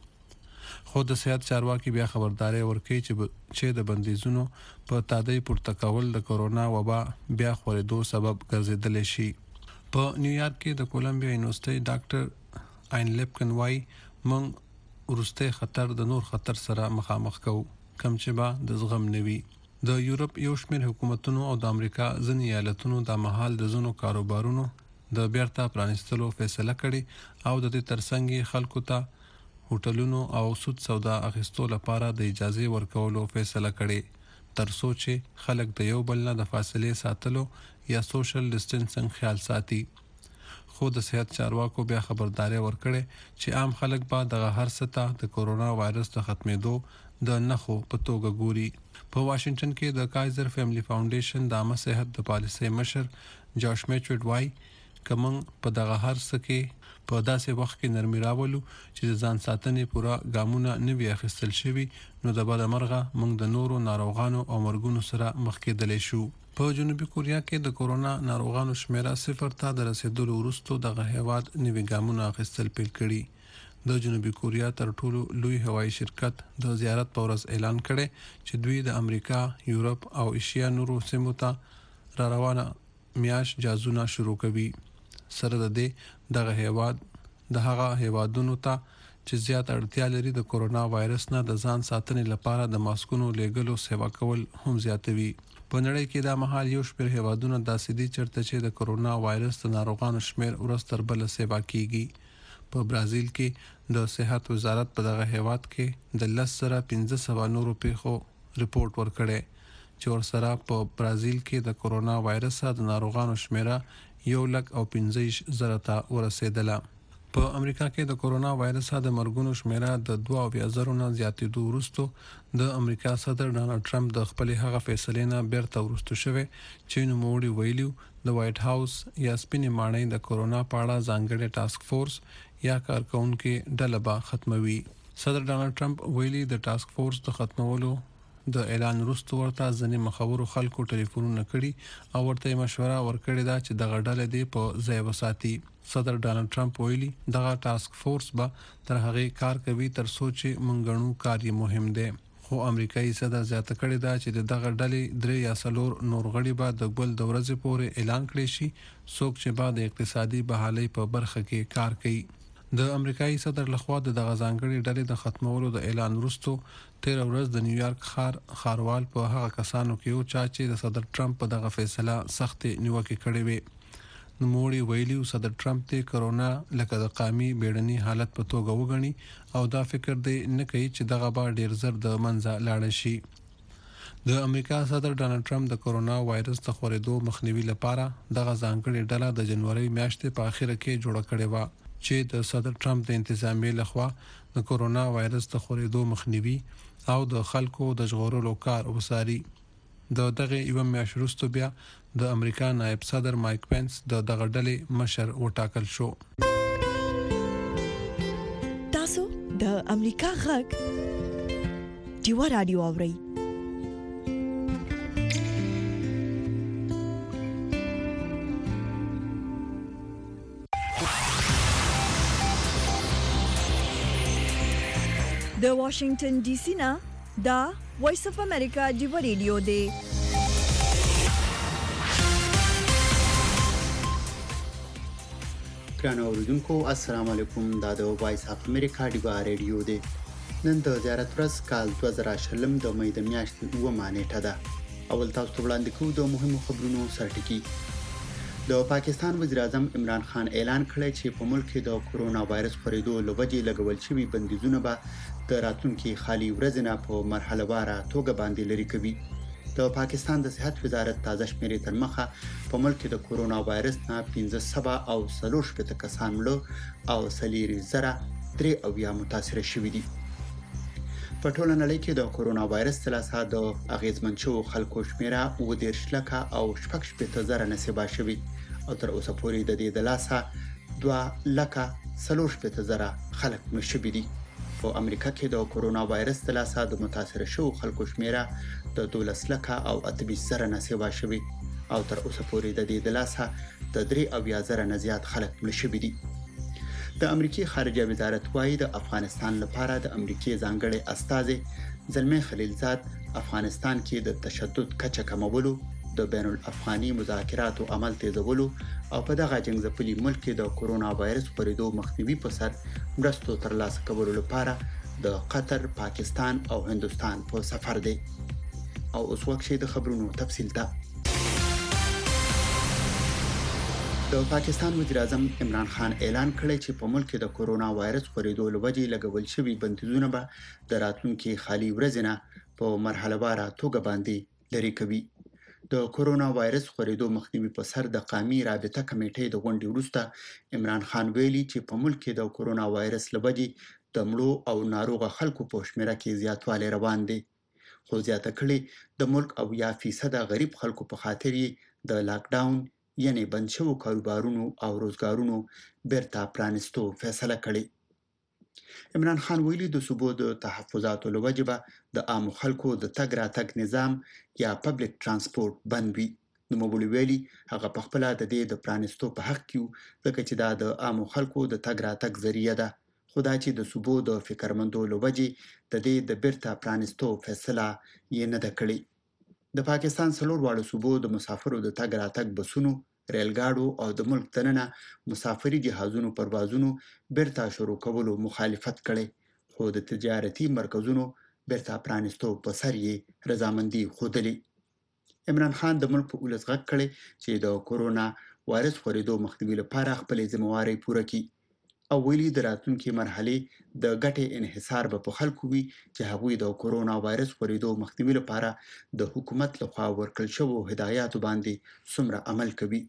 Speaker 16: خو د صحت چارواکي بیا خبرداري ورکوي چې د بندیزونو په تادی پورته کول د کورونا وبا بیا خورېدو سبب ګرځېدلی شي. په نیویارک کې د کولمبیا یونیورسيټي ډاکټر آین لیپکن وايي موږ ورسته خطر د نور خطر سره مخامخ کوو کم چې با د زغم نوي. د یورپ یو شمېر حکومتونو او د امریکا ځینې ایالتونو د مهال د زونو کاروبارونو د بیرته پرانیستلو فیصله کړې او د دې ترڅنګ خلکو ته هوټلونو او سود سودا اخیستو لپاره د اجازه ورکولو فیصله کړې تر څو چې خلک د یو بل نه د فاصلې ساتلو یا سوشل ډیسټنسنګ خیال ساتي. خو د صحت چارواکو بیا خبرداري ورکړې چې عام خلک به دغه هر څه ته د کورونا وایرس د ختمېدو د نښو په توګه ګوري. په واشنگټن کې د کایزر فیملی فاونډیشن د عامه صحت د پالیسۍ مشر جاش میچوډ وايي کوم په دغه هر څه کې په داسې وخت کې نرمي راولو چې د ځان ساتنې پوره ګامونه نه وي اخیستل شوي، نو د بده مرغه موږ د نورو ناروغانو او مرګونو سره مخ کېدلی شو. په جنوبي کوریا کې د کورونا ناروغانو شمیره صفر ته د رسیدلو وروسته دغه هیواد نوي ګامونه اخیستل پیل کړي. د جنوبي کوریا تر ټولو لوی هوایي شرکت د زیارت په ورځ اعلان کړي چې دوی د امریکا، یورپ او ایشیا نورو سیمو ته را روانه میاش جازونه شروع کوي. سره د دې دغه هیواد د هغه هیوادونو ته چې زیات اړتیا لري د کورونا وایرس نه د ځان ساتنې لپاره د ماسکونو لیږلو سیوا کول هم زیاتوي. په نړۍ کې دا مهال یو شمېر هیوادونه داسې دي چېرته چې د کورونا وایرس د ناروغانو شمېر ورځ تر بله سیوا کیږي. په برازیل کې د صحت وزارت په دغه هیواد کې د لس زره پنځه سوه نورو پیښو ریپورت ورکړی چې ورسره په برازیل کې د کورونا وایرس د ناروغانو شمیره یو لک او پنځه زره ته ورسېدله. په امریکا کې د کورونا وایرس د مرګونو شمیره د دوه اویا زرو نه زیاتېدو وروسته د امریکا صدر ډانلډ ټرمپ د خپلې هغه فیصلې نه بیرته وروسته شوی چې نوموړي ویلي د وایټ هاوس یا سپینې ماڼۍ د کورونا په اړه ځانګړی ټاسک فورس یا کارکونکو ډله به ختموي. صدر ډانلډ ټرمپ ویلي د ټاسک فورس د ختمولو د اعلان وروسته ورته ځینې مخورو خلکو ټلیفونونه کړي او ورته مشوره ورکړې ده چې دغه ډله دې په ځای وساتي. صدر ډانلډ ټرمپ ویلي دغه ټاسک فورس به تر هغه کار کوي تر څو چې منګنو کار یې مهم دی. خو امریکایي صدر زیاته کړې ده چې دغه ډلې درې یا څلور نور غړي به د ګل د ورځې پورې اعلان کړي شي څوک چې به د اقتصادي بحالۍ په برخه کې کار کوي. د امریکایي صدر لخوا د دغه ځانګړي ډلې د ختمولو د اعلان وروسته تیر ورځ د نیویارک ښار ښاروال په هغه کسانو کې و چې د صدر ټرمپ په دغه فیصله سخت نیوکه کړې وي. نوموړي ویلي صدر ټرمپ ته کرونا لکه د قامي بیړني حالت په توګه وګڼي او دا فکر دی نه کوي چې دغه به ډیر زر د منځه لاړ شي. د امریکا صدر ډانلډ ټرمپ د کورونا وایرس د خورېدو مخنیوي لپاره دغه ځانګړې ډله د جنوري میاشتې په اخره کې جوړه کړې و چې د صدر ټرمپ د انتظامیې لخوا د کورونا وایرس د خورېدو مخنیوي او د خلکو د ژغورلو کار وساري. د دغه یو میاشت وروسته بیا د امریکا نائب صدر مایک پنس د دغه ډلې مشر وټاکل شو.
Speaker 1: د امریکا غږ ډیوا رادیو اوري. د واشنگټن ډي سي نه دا وایس اف امریکا ډیوا رادیو دی.
Speaker 2: ګران اوریدونکو السلام علیکم. دا د وایس اف امریکا ډیوا رادیو دی. نن د زیارت ورځ کال دوه زره شلم د مې د میاشتې اوومه نیټه ده. اول تاسو ته وړاندې کوو د مهمو خبرونو سرټکی. د پاکستان وزیر اعظم عمران خان اعلان کړی چې په ملک کې د کورونا وایرس خپرېدو لوجې لګول شوي بندیزونه به د راتلونکي خالي ورځې نه په مرحله واره توګه باندې لري کوي. د پاکستان د صحت وزارت تازه شمیرې تر مخه په ملک کې د کورونا وایرس نه پنځه سوه او څلور شپېته کسان مړه او څلور زره درې اویا متاثره شوي دي. په ټوله نړۍ کې د کورونا وایرس څخه د اغیزمن شوو خلکو شمیره اووه دېرش لکه او شپږ شپېته زره نصیبه شوي او تر اوسه پورې د دې د لاسه دوه لکه څلور شپېته زره خلک مړه شوي دي. په امریکا کې د کورونا وایرس څخه د متاثره شوو خلکو شمیره د دولس لکه او اته ویشت زره نصیبه شوي او تر اوسه پورې د دې د لاسه د درې اویا زره نه زیات خلک مړه شوي دي. د امریکای خارجه وزارت وايي د افغانستان لپاره د امریکای ځانګړي استازي زلمي خلیلزاد افغانستان کې د تشدد کچه کمولو، د بین الافغاني مذاکراتو عمل تیزولو او په دغه جنګ ځپلي ملک کې د کورونا وایرس خپرېدو مخنیوي په سر مرستو ترلاسه کولو لپاره د قطر، پاکستان او هندستان په سفر دی. او اوس وخت د خبرونو تفصیل ته. د پاکستان وزیر اعظم عمران خان اعلان کړی چې په ملک کې د کورونا وایرس خپرېدو لوجې لګول شوي بندیزونه به د راتلونکي خالي ورځې نه په مرحله واره توګه باندې لري کوي. د کورونا وایرس خپرېدو مخنیوي په سر د قومي رابطه کمیټې د غونډې وروسته عمران خان ویلي چې په ملک کې د کورونا وایرس لوجې د مړو او ناروغه خلکو په شمیره کې زیاتوالی روان دی. خو زیاته کړي د ملک او یا فیصد غریب خلکو په خاطر یې د لاک ډاون یعنی بند شوو کاروبارونو او روزګارونو بیرته پرانستو فیصله کړې. عمران خان ویلي د صوبو د تحفظاتو لوجې به د عام خلکو د تګ راتګ نظام یا پبلک ترانسپورت بند وي. نوموړي ویلي هغه په خپله د دې د پرانستو په حق کې ځکه چې دا د عام خلکو د تګ راتګ ذریعه ده. خو دا چې د صوبو د فکرمندو لوجې د دې د بیرته پرانستو فیصله یې نه ده کړې. د پاکستان څلور واړو صوبو د مسافرو د تګ راتګ بسونو، ریلګاډو او د ملک دننه مسافري جهازونو پروازونو بیرته شروع کولو مخالفت کړي، خو د تجارتي مرکزونو بیرته پرانستو په سر یې رضامندي ښودلې. عمران خان د ملک په ولس غږ کړی چې د کورونا وایرس خپرېدو مخنیوي لپاره خپلې ذمہوارۍ پوره کړي او ویلي د راتلونکي مرحلې د ګټې انحصار به په خلکو وي چې هغوی د کورونا وایرس خپرېدو مخنیوي لپاره د حکومت لخوا ورکړل شوو هدایاتو باندې څومره عمل کوي.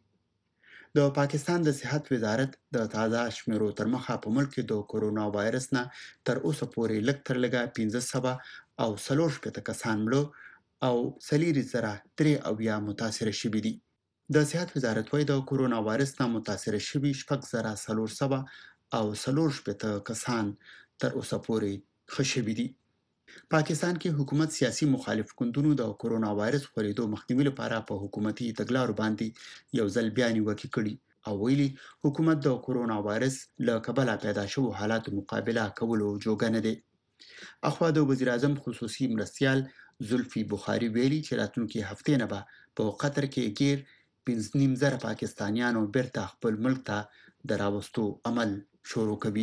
Speaker 2: د پاکستان د صحت وزارت د تازه شمیرو تر مخه په ملک کې د کورونا وایرس نه تر اوسه پورې لږ تر لږه پنځه سوه او څلور شپېته کسان مړه او څلور زره درې اویا متاثره شوي دي. د صحت وزارت وايي د کورونا وایرس نه متاثره شوي شپږ زره څلور سوه او څلور شپېته کسان تر اوسه پورې ښه شوي دي. پاکستان کې حکومت سیاسي مخالف ګوندونو د کورونا وایرس خپرېدو مخنیوي لپاره په حکومتي تګلارو باندې یو ځل بیا نیوکې کړي او ویلي حکومت د کورونا وایرس له کبله پیدا شوو حالاتو مقابله کولو جوګه نه دی. اخوا د وزیر اعظم خصوصي مرستیال زلفي بخاري ویلي چې راتلونکي هفتې نه به په قطر کې ګیر پنځه نیم زره پاکستانیانو بیرته خپل ملک ته د راوستو عمل شروع کوي.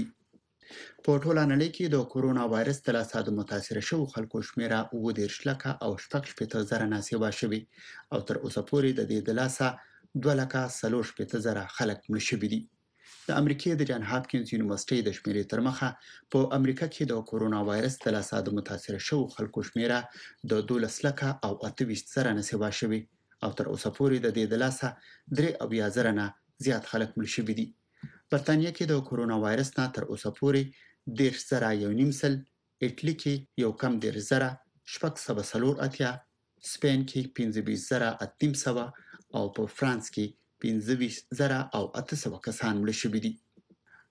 Speaker 2: په ټوله نړۍ کې د کورونا وایرس څخه د متاثره شوو خلکو شمیره اووه دېرش لکه او شپږ شپېته زره نصیبه شوي او تر اوسه پورې د دې د لاسه دوه لکه څلور شپېته زره خلک مړه شوي دي. د امریکای د جان هاپکینز یونیورسيټي د شمیرې تر مخه په امریکا کې د کورونا وایرس څخه د متاثره شوو خلکو شمیره د دولس لکه او اته ویشت زره نصیبه شوي او تر اوسه پورې د دې د لاسه درې اویا زره نه زیات خلک مړه شوي دي. برتانیا کې د کورونا وایرس نه تر اوسه پورې دېرش زره یو نیم سل، ایټلی کې یو کم دېرش زره شپږ سوه څلور اتیا، سپین کې پنځه ویشت زره اته نیم سوه او په فرانس کې پنځه ویشت زره او اته سوه کسان مړه شوي دي.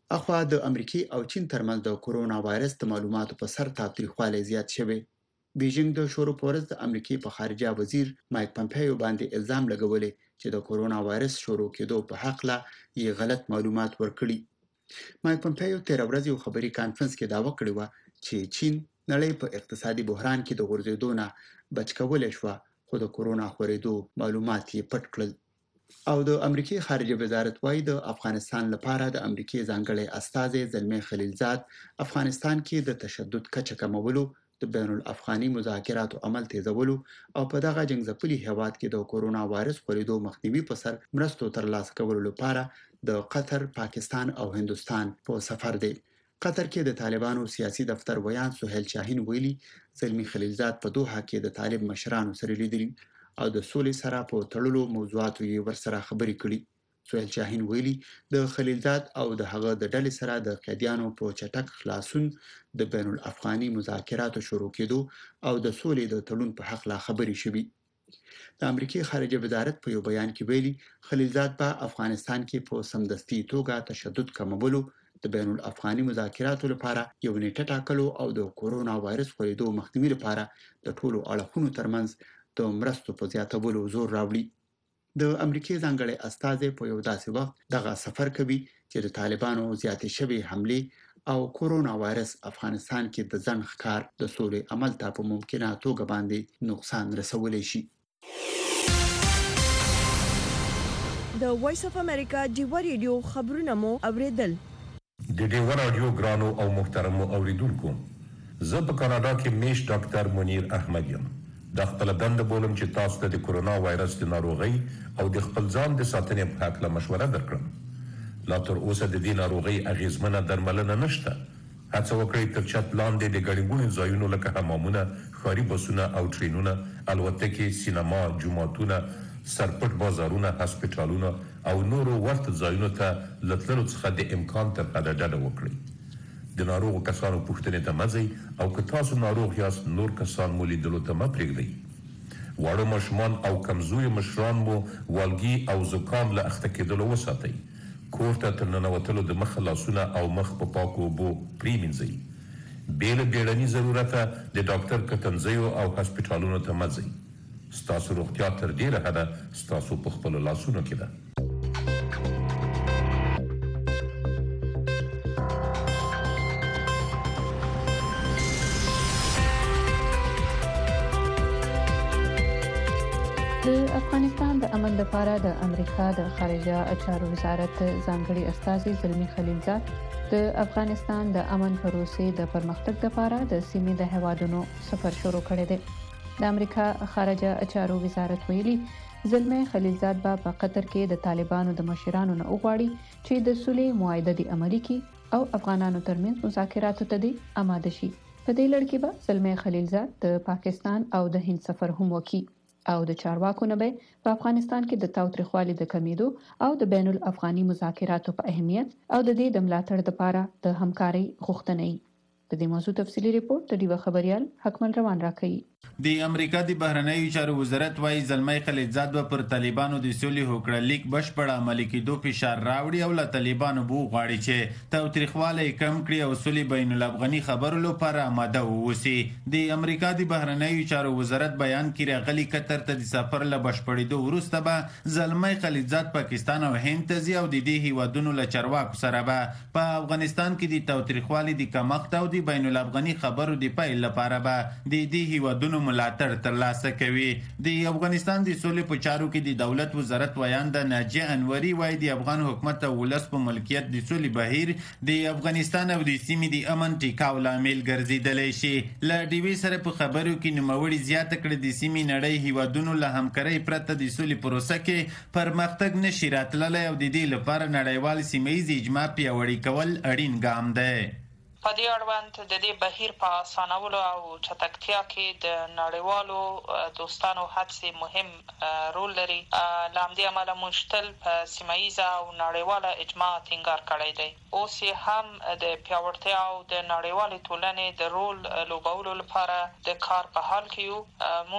Speaker 2: اخوا د امریکای او چین ترمنځ د کورونا وایرس د معلوماتو په سر تاوتریخوالی زیات شوی. بیجینګ د شورو پورز د امریکای په خارجه وزیر مایک پمپیو باندې الزام لګولې چې د کورونا وایرس شروع کېدو په حق لا یې غلط معلومات ورکړي. مایک پمپیو تیر ورځ یو خبري کانفرنس کې داوا کړی و چې چین نړۍ په اقتصادي بحران کې د غورځېدو نه بچ کولای شو، خو د کورونا خورېدو معلومات یې پټ کړل. او د امریکای خارجه وزارت وايي د افغانستان لپاره د امریکای ځانګړي استازي زلمی خلیلزاد افغانستان کې د تشدد کچه کمولو، د بین الافغاني مذاکراتو عمل تیزولو او په دغه جنگځپلي هیواد کې د کورونا وایرس خورېدو مخنیوي په سر مرستو ترلاسه کولو لپاره د قطر، پاکستان او هندستان په سفر دی. قطر کې د طالبانو سیاسي دفتر ویان سهیل شاهین ویلي زلمی خلیلزاد په دوحه کې د طالب مشرانو سره لیدلي او د سولې سره په تړلو موضوعاتو یې ورسره خبرې کړي. سهیل شاهین ویلي د خلیلزاد او د هغه د ډلې سره د قیدیانو په چټک خلاصون، د بین الافغاني مذاکراتو شروع کېدو او د سولې د تړون په حق لا خبرې شوي. د امریکای خارجه وزارت په یو بیان کې ویلي خلیلزاد په افغانستان کې په سمدستي توګه تشدد کمولو، د بین الافغاني مذاکراتو لپاره یو نیټه ټاکلو او د کورونا وایرس خورېدو مخنیوي لپاره د ټولو اړخونو ترمنځ د مرستو په زیاتولو زور راوړي. د امریکای ځانګړي استازي په یو داسې وخت دغه سفر کوي چې د طالبانو زیاتې شوي حملې او کورونا وایرس افغانستان کې د ځنډ ښکار د سولې عمل ته په ممکنه توګه باندې نقصان رسولی شي.
Speaker 1: د وایس اف امریکا ډیوا ریډیو خبرونه مو اوریدل.
Speaker 17: د ډیوا رادیو ګرانو او محترمو اوریدونکو، زه په کاناډا کې میش ډاکټر منیر احمد یم. د خپل دند بولم چې تاسو ته د کورونا وایرس د ناروغي او د خپل ځان د ساتنې په اړه مشوره درکړم. لا تر اوسه د دې ناروغي اغیزمنه درملنه نشته. هڅه وکړئ تر چت لاندې د ګڼې ځایونو لکه حمامونه، ښاري بسونه او ټرینونه، الوتکې، سینما، جوماتونه، سرپټ بازارونه، هسپتالونه او نورو ورته ځایونو ته له تللو څخه د امکان تر حده ډډه وکړئ. د ناروغو کسانو پوښتنې ته مه ځئ او که تاسو ناروغ یاست نور کسان مو لیدلو ته مه پرېږدئ. واړه ماشومان او کمزوري مشران مو والګي او زکام له اخته کېدلو وساتئ. کور ته تر ننوتلو د مخه لاسونه او مخ په پاکو اوبو پرېمینځئ. بې له بیړني ضرورته د ډاکټر کتنځیو او هسپتالونو ته مه ځئ. ستاسو روغتیا تر ډېره حده ستاسو په خپلو لاسونو کې ده.
Speaker 3: د افغانستان د امن لپاره د امریکا د خارجه چارو وزارت ځانګړي استازي زلمی خلیلزاد د افغانستان د امن پروسې د پرمختګ لپاره د سیمې د هیوادونو سفر شروع کړی دی. د امریکا خارجه چارو وزارت ویلي زلمی خلیلزاد په قطر کې د طالبانو د مشرانو نه وغواړي چې د صلح معاهده د عملي کړي او افغانانو ترمنځ مذاکراتو ته د آماده شي. په دې لړ کې به زلمی خلیلزاد د پاکستان او د هند سفر هم وکړي او د چارواکو نه به په افغانستان کې د تاوتریخوالي د کمیدو او د بین الافغاني مذاکراتو په اهمیت او د دې د ملاتړ لپاره د همکارۍ غوښتنه وي. د دې موضوع تفصیلی ریپورت د ډیوا خبريال حکمل روان راکړي.
Speaker 18: د امریکا د بهرنیو چارو وزارت وايي زلمی خلیلزاد به پر طالبانو د سولې هوکړه لیک بشپړ عملي کېدو فشار راوړي او له طالبانو بو غواړي چې تاوتریخوالی کم کړي او سولې بین الافغاني خبرو لپاره آماده واوسي. د امریکا د بهرنیو چارو وزارت بیان کې راغلي قطر ته د سفر له بشپړېدو وروسته به زلمی خلیلزاد پاکستان او هند ته ځي او د دې هیوادونو له چارواکو سره به په افغانستان کې د تاوتریخوالي د کمښت او د بین الافغاني خبرو د پیل لپاره به د دې هیوادونو ملاتړ ترلاسه کوي. د افغانستان د سولې په چارو کې د دولت وزارت ویانده ناجیه انوري وايي د افغان حکومت او ولس په ملکیت د سولې بهیر د افغانستان او د سیمې د امن ټیکاو لامل ګرځیدلی شي. له ډیوې سره په خبرو کې نوموړي زیاته کړې د سیمې نړۍ هیوادونو له همکارۍ پرته د سولې پروسه کې پرمختګ نشي راتللی او د دې لپاره نړیوال سیمه ییز اجماع پیاوړی کول اړین ګام دی.
Speaker 19: په دې اړوند د دې بهیر په اسانولو او چټکتیا کې د نړیوالو دوستانو هڅې مهم رول لري. له همدې امله موږ تل په سیمه ییزه او نړیواله اجماع ټینګار کړی دی. اوس یې هم د پیاوړتیا او د نړیوالې ټولنې د رول لوبولو لپاره د کار په حال کې یو.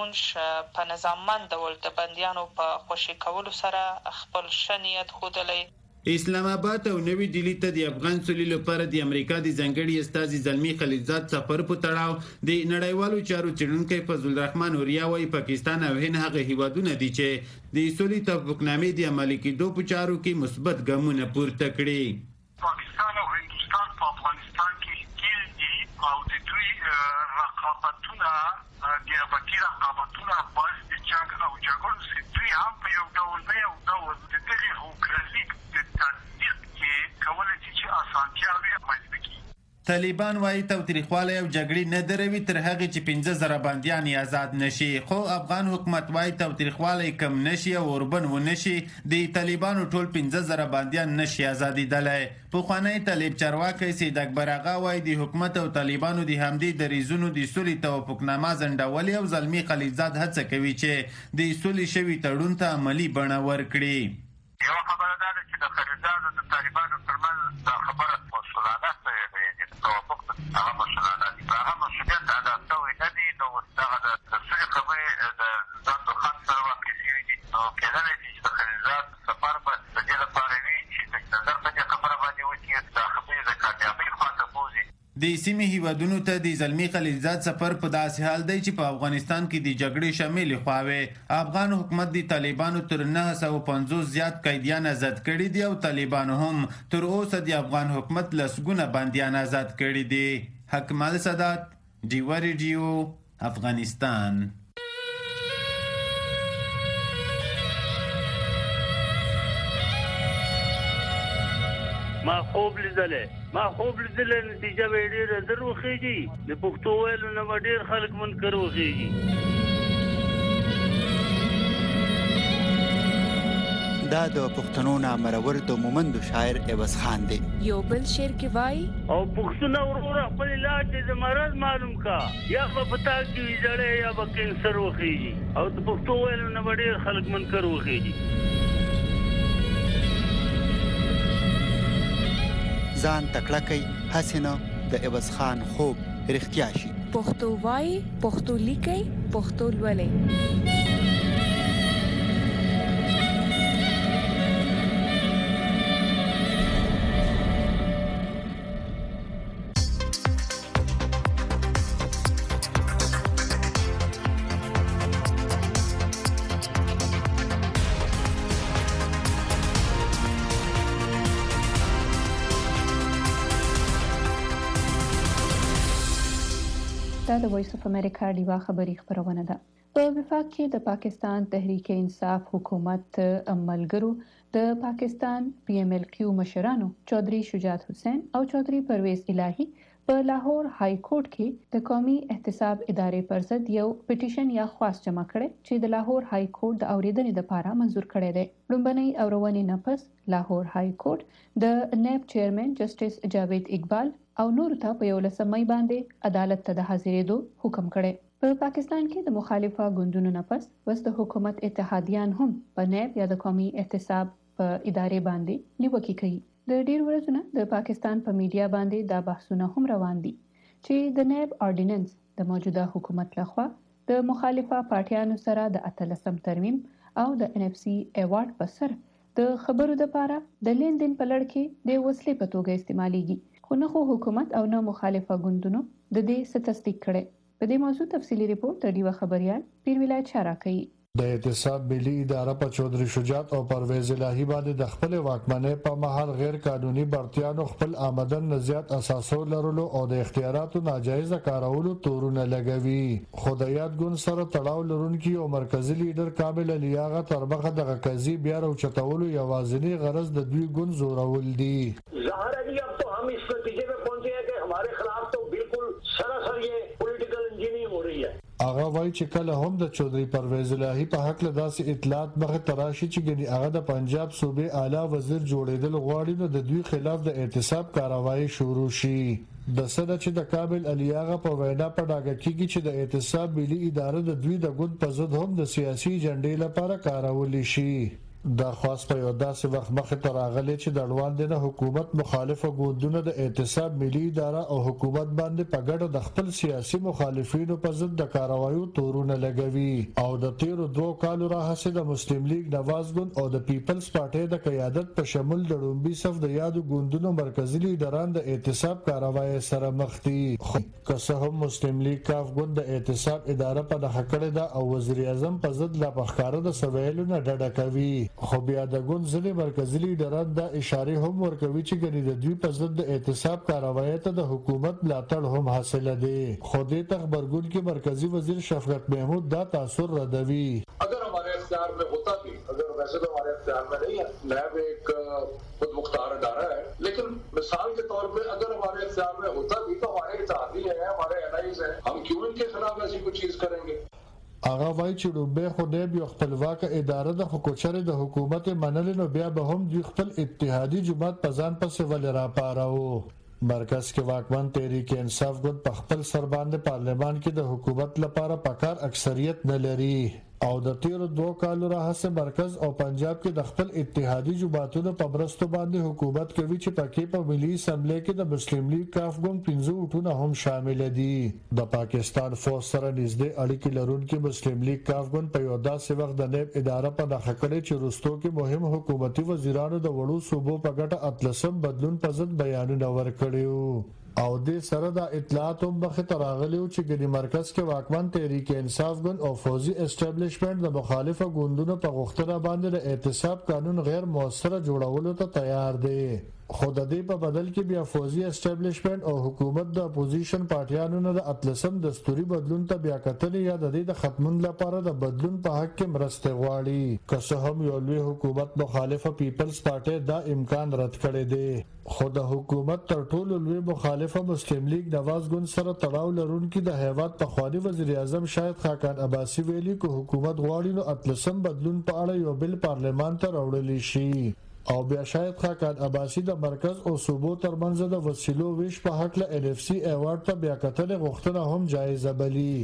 Speaker 19: موږ په نظاممند ډول د بندیانو په خوشي کولو سره خپل ښه نیت ښودلی.
Speaker 18: اسلام آباد او نوی ډیلی ته د افغان سولې لپاره د امریکا د ځانګړي استازي زلمی خلیلزاد سفر په تړاو د نړیوالو چارو څېړونکي فضل الرحمن اوریا وايي پاکستان او هند هغه هیوادونه دي چې د سولې توافقنامې د عملي کېدو په چارو کې مثبت ګامونه پورته کړي.
Speaker 8: پاکستان او هندوستان په افغانستان کې ښکیل دي او د دوی رقابتونه نیابتي رقابتونه باعث د جنګ او جګړو سي دوی هم په یو ډول نه یو ډول د دغې هوکړلیک د تطبیق کې کولی شي چې اسانتیاوې رامنځته کړي.
Speaker 18: طالبان وايي تاوتریخوالی او جګړې نه دروي تر هغې چې پنځه زره بندیان آزاد نشي، خو افغان حکومت وايي تاوتریخوالی کم نشي او اوربن ونشي د طالبانو ټول پنځه زره بندیان نشي آزادېدلی. پخوانی طالب چارواکی سید اکبر آغا وايي د حکومت او طالبانو د همدې دریځونو د سولې توافقنامه ځنډولې او زلمی خلیلزاد هڅه کوي چې د سولې شوي تړون ته عملي بڼه ورکړي.
Speaker 8: یوه خبره دا ده چې د خلیلزاد او د طالبانو ترمنځ دا خبره مسؤلانه توافق هغه مسؤلانه دي، هغه مسؤلیت ادا شوی نه دي، نو دغه د سولې خبرې د ځان د خان سره واقع شوي دي. نو کېدلی شي چې د خلیلزاد سفر به د دې لپاره وي چې د نظر په دې خبره باندې وکړي دا خبرې د کامیابۍ خواته بوځي.
Speaker 18: د سیمې هیوادونو ته د زلمی خلیلزاد سفر په داسې حال دی چې په افغانستان کې د جګړې شاملې خواوې افغان حکومت د طالبانو تر نه سوه پنځوس زیات قیدیان آزاد کړي دي او طالبانو هم تر اوسه د افغان حکومت لسګونه بندیان آزاد کړي دي. حکمل سادات، ډیوه ریډیو، افغانستان.
Speaker 20: ما خوب لیدلې ما خوب لیدلې نتیجه به ډېره زر وخېږي، د پښتو ویلو نه به ډېر خلک منکر وخېږي.
Speaker 2: دا د پښتنو نامرور د مومندو شاعر عوض خان دی.
Speaker 21: یو بل شعر کې وایي
Speaker 20: او پښتون وروره خپل علاج د مرض معلوم کا، یا به پتا کې ویجړې یا به کینسر وخېږي، او د پښتو ویلو نه به ډېر خلک منکر وخېږي.
Speaker 2: ځان تکړه کوي هسې نه د عوض خان خوب رښتیا شي.
Speaker 21: پښتو وایي، پښتو لیکي، پښتو لولئ.
Speaker 3: دا د وایس اف امریکا ډیوا خبری خبرونه ده. په وفاق کې د پاکستان تحریک انصاف حکومت ملګرو د پاکستان پی ایم ایل کیو مشرانو چودھری شجاعت حسین او چودھری پرویز الہی په لاهور های کورټ کې د قومي احتساب ادارې پر ضد یو پټیشن یا خواست جمع کړي چې د لاهور های کورټ د اوریدنې لپاره منزور کړي دي. لومبنۍ اورونې نه پس لاهور های کورټ د نیب چیرمن جسټس جاوید اقبال او نور ته په یو لسمۍ باندې عدالت ته د حاضرېدو حکم کړي. په پاکستان کې د مخالفه ګوندونو نه پس وس د حکومت اتحادیان هم په نیب یا د قومي احتساب په ادارې باندې نیوکه کوي. د ډیر ورځې نه د پاکستان په میډیا باندې دا بحثونه هم روان دي چې د نیب آرډیننس د موجوده حکومت لخوا د مخالفه پارټیانو سره د اتلسم ترمیم او د ان اف سی ایوارډ په سر د خبرو لپاره د لیندین په لړ کې د وسلې په توګه استعماليږي. خو نه خو حکومت او نه مخالفه ګوندونو د دې څه تصدیق کړي. په دې موضوع تفصیلی ریپورت د ډیوه خبريال پیر ولایت شارا کوي.
Speaker 22: د احتساب ملي اداره په چودھری شجاعت او پرویز الہی باندې د خپل واکمنۍ په محل غیر قانوني برتیانو خپل آمدن نزيات اساسو لرلو او د اختیاراتو ناجایز کارولو تورونه لګوي. خدایات ګون سره تړاو لرونکي او مرکزی لیډر کامل علیاغه تر مخه د قضیې بیا راو چتولو یوازینی غرض د دوی ګون زورول دي.
Speaker 23: ظاهر ہے اب تو ہم اس نتیجے میں پہنچے ہیں کہ ہمارے خلاف تو بالکل سراسر یہ پولیټیکل انجینئرنگ ہو رہی ہے.
Speaker 22: هغه وایي چې کله هم د چودھری پرویز الہی په حق له داسې اطلاعات مخه تراشي چې ګني هغه د پنجاب صوبې اعلی وزیر جوړېدل غواړي نو د دوی خلاف د احتساب کاروایی شروع شي. د صدا چې د کابل علیاغه په وینا په ډاګه کېږي چې د احتساب ملي اداره د دوی د ګوند په ضد هم د سیاسي جنډې لپاره کارول شي. دا خاص په یو داسې وخت مخې ته راغلی چې د اړوند نه حکومت مخالفه ګوندونه د اعتصاب ملي اداره او حکومت باندې په ګډه د خپل سیاسي مخالفینو په ضد د کاروایو تورونه لګوي او د تیرو دوه کالو راهیسې د مسلم لیگ نواز ګوند او د پیپلز پارټي د قیادت په شمول د لومبي صف د یادو ګوندونو مرکزی لیډران د اعتصاب کاروای سره مخ دي. که څه هم مسلم لیگ کاف ګوند د اعتصاب اداره په نښه کړې ده او وزیر اعظم په ضد لا پخکاره د سویلو نه ډډه کوي، خو بیا د ګوند ځینې مرکزي لیډران دا اشارې هم ورکوي چې ګنې د دوی په ضد د اعتصاب کاروایۍ ته د حکومت ملاتړ هم حاصله دی. خو دې ته خبرګون کې مرکزي وزیر شفقت محمود دا تاثر ردوي.
Speaker 5: اگر ہمارے اختیار میں ہوتا بھی، اگر ویسے تو ہمارے اختیار میں نہیں ہے، نیب ایک خود مختار ادارہ ہے، لیکن مثال کے طور پہ اگر ہمارے اختیار میں ہوتا بھی تو ہمارے اتحادی ہیں، ہمارے الائیز ہیں، ہم کیوں ان کے خلاف ایسی کوئی چیز کریں گے؟
Speaker 22: هغه وایي چې ډوبې خو نیب یو خپلواکه اداره ده، خو کوچرې د حکومت منل نو بیا به هم دوی خپل اتحادي جماعت په ځان پسې ولې راپاروه. مرکز کې واکمن تحریک انصاف ګوند په خپل سر باندې پارلمان کې د حکومت لپاره پکار اکثریت نه لري او د تیرو دوه کالو راهیسې مرکز او پنجاب کې د خپل اتحادي جماعتونو په مرستو باندې حکومت کوي چې پکې په ملي اسمبلی کې د مسلم لیگ کاف ګوند پنځه وټونه هم شامل دي. د پاکستان فوج سره نږدې اړیکې لرونکي مسلم لیگ کاف ګوند په یو داسې وخت د نیب اداره په نښه کړې چې وروستو کې مهم حکومتي وزیرانو د وړو صوبو په ګټه اتلسم بدلون په ضد بیانونه ورکړي او دې سره د اطلاعات هم مخې ته راغلي چې ګنې مرکز کې واکمن تحریک انصاف ګوند او فوزي اسټابلیشمنټ د مخالفه ګوندونو په غوښتنه باندې د اعتصاب قانون غیر موثره جوړولو ته تیار دی. خو د دې په بدل کې بیا فوزي اسټابلیشمنټ او حکومت د اپوزیشن پارټیانو نه د اتلسم دستوري بدلون ته بیا کتنې یا د دې د ختمون لپاره د بدلون په حق کې مرسته غواړي. که څه هم یو لوی حکومت مخالفه پیپلز پارټي دا امکان رد کړی دی، خو د حکومت تر ټولو لوی مخالفه مسلم لیگ نواز ګوند سره تړاو لرونکي د هیواد پخوانی وزیر اعظم شاهد خاقان عباسي ویلي کو حکومت غواړي نو اتلسم بدلون په اړه یو بل پارلمان ته راوړل شي او بیا شاهد خاقان عباسي د مرکز او صوبو ترمنځ د وسیلو ویش په حق له ان اف سي ایوارډ ته بیا کتنې غوښتنه هم جایزه بلي.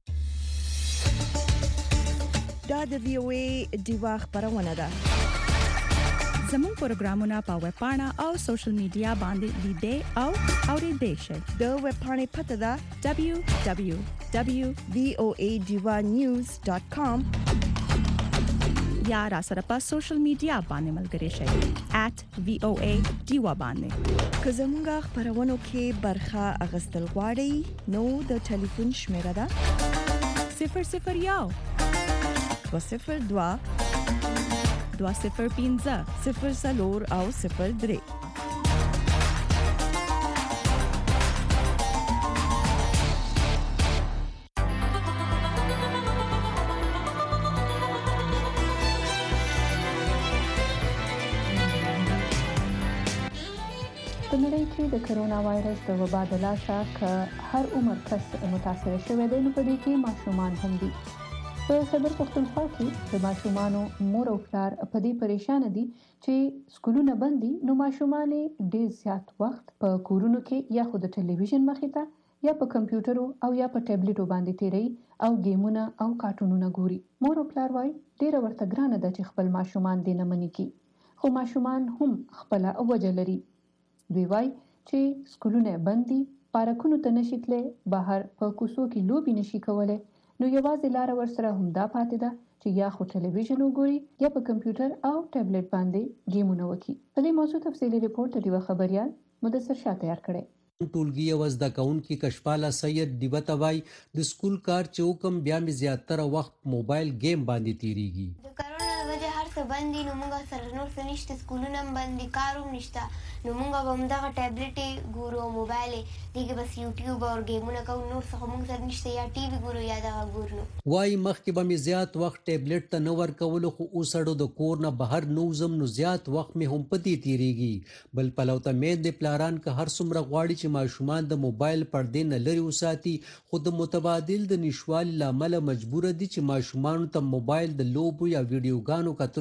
Speaker 1: دا د وی او ای ډیوا خبرونه ده.
Speaker 6: زموږ پروګرامونه په ویب پاڼه او سوشل میډیا باندې لیدئ او اورئ شئ.
Speaker 1: د ویب پاڼې پته ده
Speaker 6: دبليو دبليو دبليو
Speaker 1: ډاټ وی او ای ډیوا نیوز ډاټ کام
Speaker 6: یا را سره په سوشل میډیا باندې ملګري شئ ایٹ وی او ای ډیوا باندې.
Speaker 1: که زموږ خبرونو کې برخه اغوستل غواړئ نو د ټلیفون شمیره ده
Speaker 6: صفر صفر یو
Speaker 1: دوه صفر دوه
Speaker 6: دوه صفر پنځه
Speaker 1: صفر څلور او صفر درې.
Speaker 3: په نړۍ کې د کرونا وایرس د وبا د لاسه که هر عمر کس متاثر شوی دی نو په دې کې ماشومان هم دي. په خیبر پښتونخوا کې د ماشومانو مور او پلار په دې پریشان دي چې سکولونه بند دي نو ماشومان ډېر زیات وخت په کورونو کې یا خو د ټلویزیون مخې ته یا په کمپیوټرو او یا په ټابلیټو باندې تیری او گیمونه او کارټونونه ګوري. مور او پلار وايي ډېر ورته ګرانه ده چې خپل ماشومان دې نه مني کی، خو ماشومان هم خپل وجه لري. دوی وايي چې سکولونه بند دي، پارکونو ته نشي تللی، بهر په کوڅو کې لوبې نشي کولی، نو یوازې لاره ورسره همدا پاتې ده چې یا خو ټلویزیون وګوري یا په کمپیوټر او ټابلیټ باندې گیمونه وکړي. په دې موضوع تفصیلي ریپورت د ډیوا خبريال مدثر شاه تیار کړی.
Speaker 7: ټولګي او زده کوونکي کشپاله سید دیوه توای د سکول کار چې حکم بیا مې زیاتره وخت موبایل گیم باندې تیریږي.
Speaker 24: د کرونا د وجه هر څه بند دي نو موږ سره نور څه نشته، سکولونه هم بند دي، کار هم نشته، نو موږ به همدغه ټابلیټ ګورو او موبایل دې کې بس یوټیوب او ګیمونه کوو، نور څه خو موږ سره نشته، یا ټي وي ګورو یا دغه ګورو.
Speaker 7: وایي مخکې به مې زیات وخت ټابلیټ ته نه ورکولو خو اوس اړو د کور نه بهر نه وځم نو زیات وخت مې هم په دې تیریږي. بل پلو ته میندې پلاران که هر څومره غواړي چې ماشومان د موبایل پردې نه لرې وساتي خو د متبادل د نشوالي له امله مجبوره دي چې ماشومانو ته موبایل د لوبو یا ویډیوګانو کتلو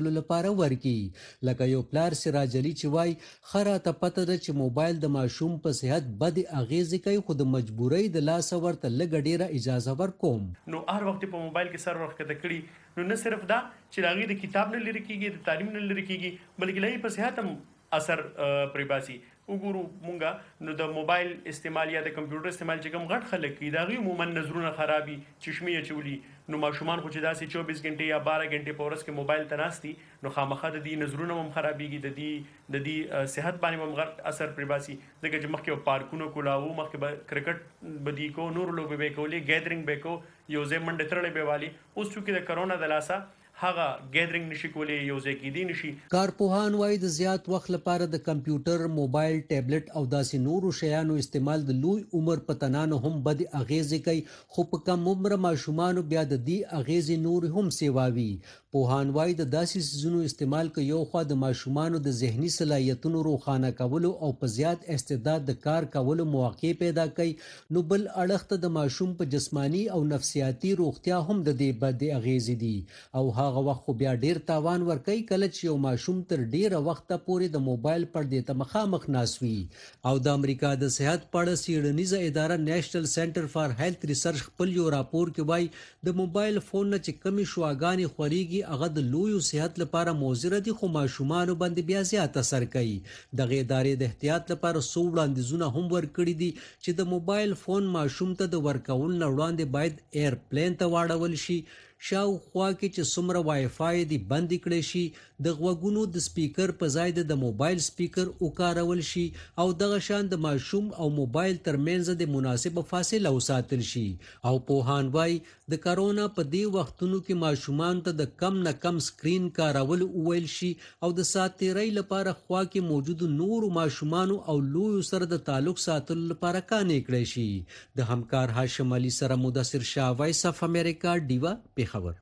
Speaker 7: ساتلو لپاره ورکړي. لکه یو پلار سراج علي چې وایي ښه راته پته ده چې موبایل د ماشوم په صحت بدې اغېزې کوي، خو د مجبورۍ د لاسه ورته لږه ډېره اجازه ورکوم.
Speaker 9: نو هر وخت په موبایل کې سر ورښکته کړي نو نه صرف دا چې د هغې د کتاب نه لرې کېږي، د تعلیم نه لرې کېږي، بلکې له هغې په صحت هم اثر پرې باسي. وګورو مونږه نو د موبایل استعمال یا د کمپیوټر استعمال چې کوم غټ خلک کوي د هغوی عموما نظرونه خرابي، چشمې اچولي. نو ماشومان خو چې داسې چوبیس غنټې یا باره غنټې په ورځ کې موبایل ته ناست دي نو خامخا د دې نظرونه هم خرابېږي، د دې د دې صحت باندې هم غټ اثر پرې باسي. ځکه چې مخکې به پارکونه کولاوو، مخکې به کرکټ به دي کو، نور لوبې به یې کولې، ګیدرینګ به یې کو، یو ځای منډې ترړې به یې والي. اوس چونکې د کرونا د لاسه هغه ګیدرینګ نشي کولی، یو ځای کېدی نشي.
Speaker 7: کارپوهان وایي د زیات وخت لپاره د کمپیوټر، موبایل، ټابلیټ او داسې نورو شیانو استعمال د لوی عمر په تنانو هم بدې اغېزې کوي، خو په کم عمره ماشومانو بیا د دې اغېزې نورې هم سیواوي. پوهان وایي د داسې څیزونو استعمال که یو خوا د ماشومانو د ذهني صلاحیتونو روښانه کولو او په زیات استعداد د کار کولو مواقع پیدا کوي، نو بل اړخ ته د ماشوم په جسماني او نفسیاتي روغتیا هم د دې بدې اغېزې دي. او هغه وخت خو بیا ډیر تاوان ورکوي کله چې یو ماشوم تر ډیره وخته پورې د موبایل پردې ته مخامخ ناست وي. او د امریکا د صحت په اړه څیړنیزه اداره نیشنل سنټر فار هیلث ریسرچ خپل یو راپور کې وایي د موبایل فون نه چې کمې شواګانې خورېږي هغه د لویو صحت لپاره مضر دي، خو ماشومانو باندې بیا زیات اثر کوي. دغه ادارې د احتیاط لپاره څو وړاندیزونه هم ورکړي دي چې د موبایل فون ماشوم ته د ورکولو نه وړاندې باید ایرپلین ته واړول شي، شاوخوا کې چې څومره وای فای دي بند کړي شي، د غوږونو د سپیکر په ځای د موبایل سپیکر وکارول شي، او دغه شان د ماشوم او موبایل ترمنځ د مناسبه فاصله وساتل شي. او پوهان وایي د کرونا په دې وختونو کې ماشومان ته د کم نه کم سکرین کارول وویل شي، او د سات تیرۍ لپاره خوا کې موجود نورو ماشومانو او لویو سره د تعلق ساتلو لپاره کانې کړی شي. د همکار هاشم علي سره مدثر شاه، وایس اف امریکا، ډیوا خبر.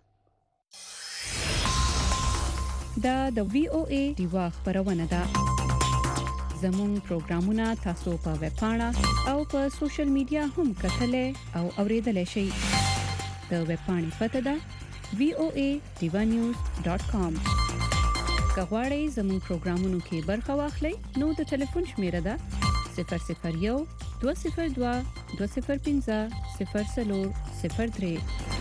Speaker 15: دا د وی او ای ډیوا خبرونه ده. زموږ پروګرامونه تاسو په ویب پاڼه او په سوشل میډیا هم کتلای او اوریدلای شئ. د ویب پاڼې پته ده وی او ای ډیوا نیوز ډاٹ کام. که غواړئ زموږ پروګرامونو کې برخه واخلئ نو د ټلیفون شمیره ده صفر صفر یو دوه صفر دوه دوه صفر پنځه صفر څلور صفر درې.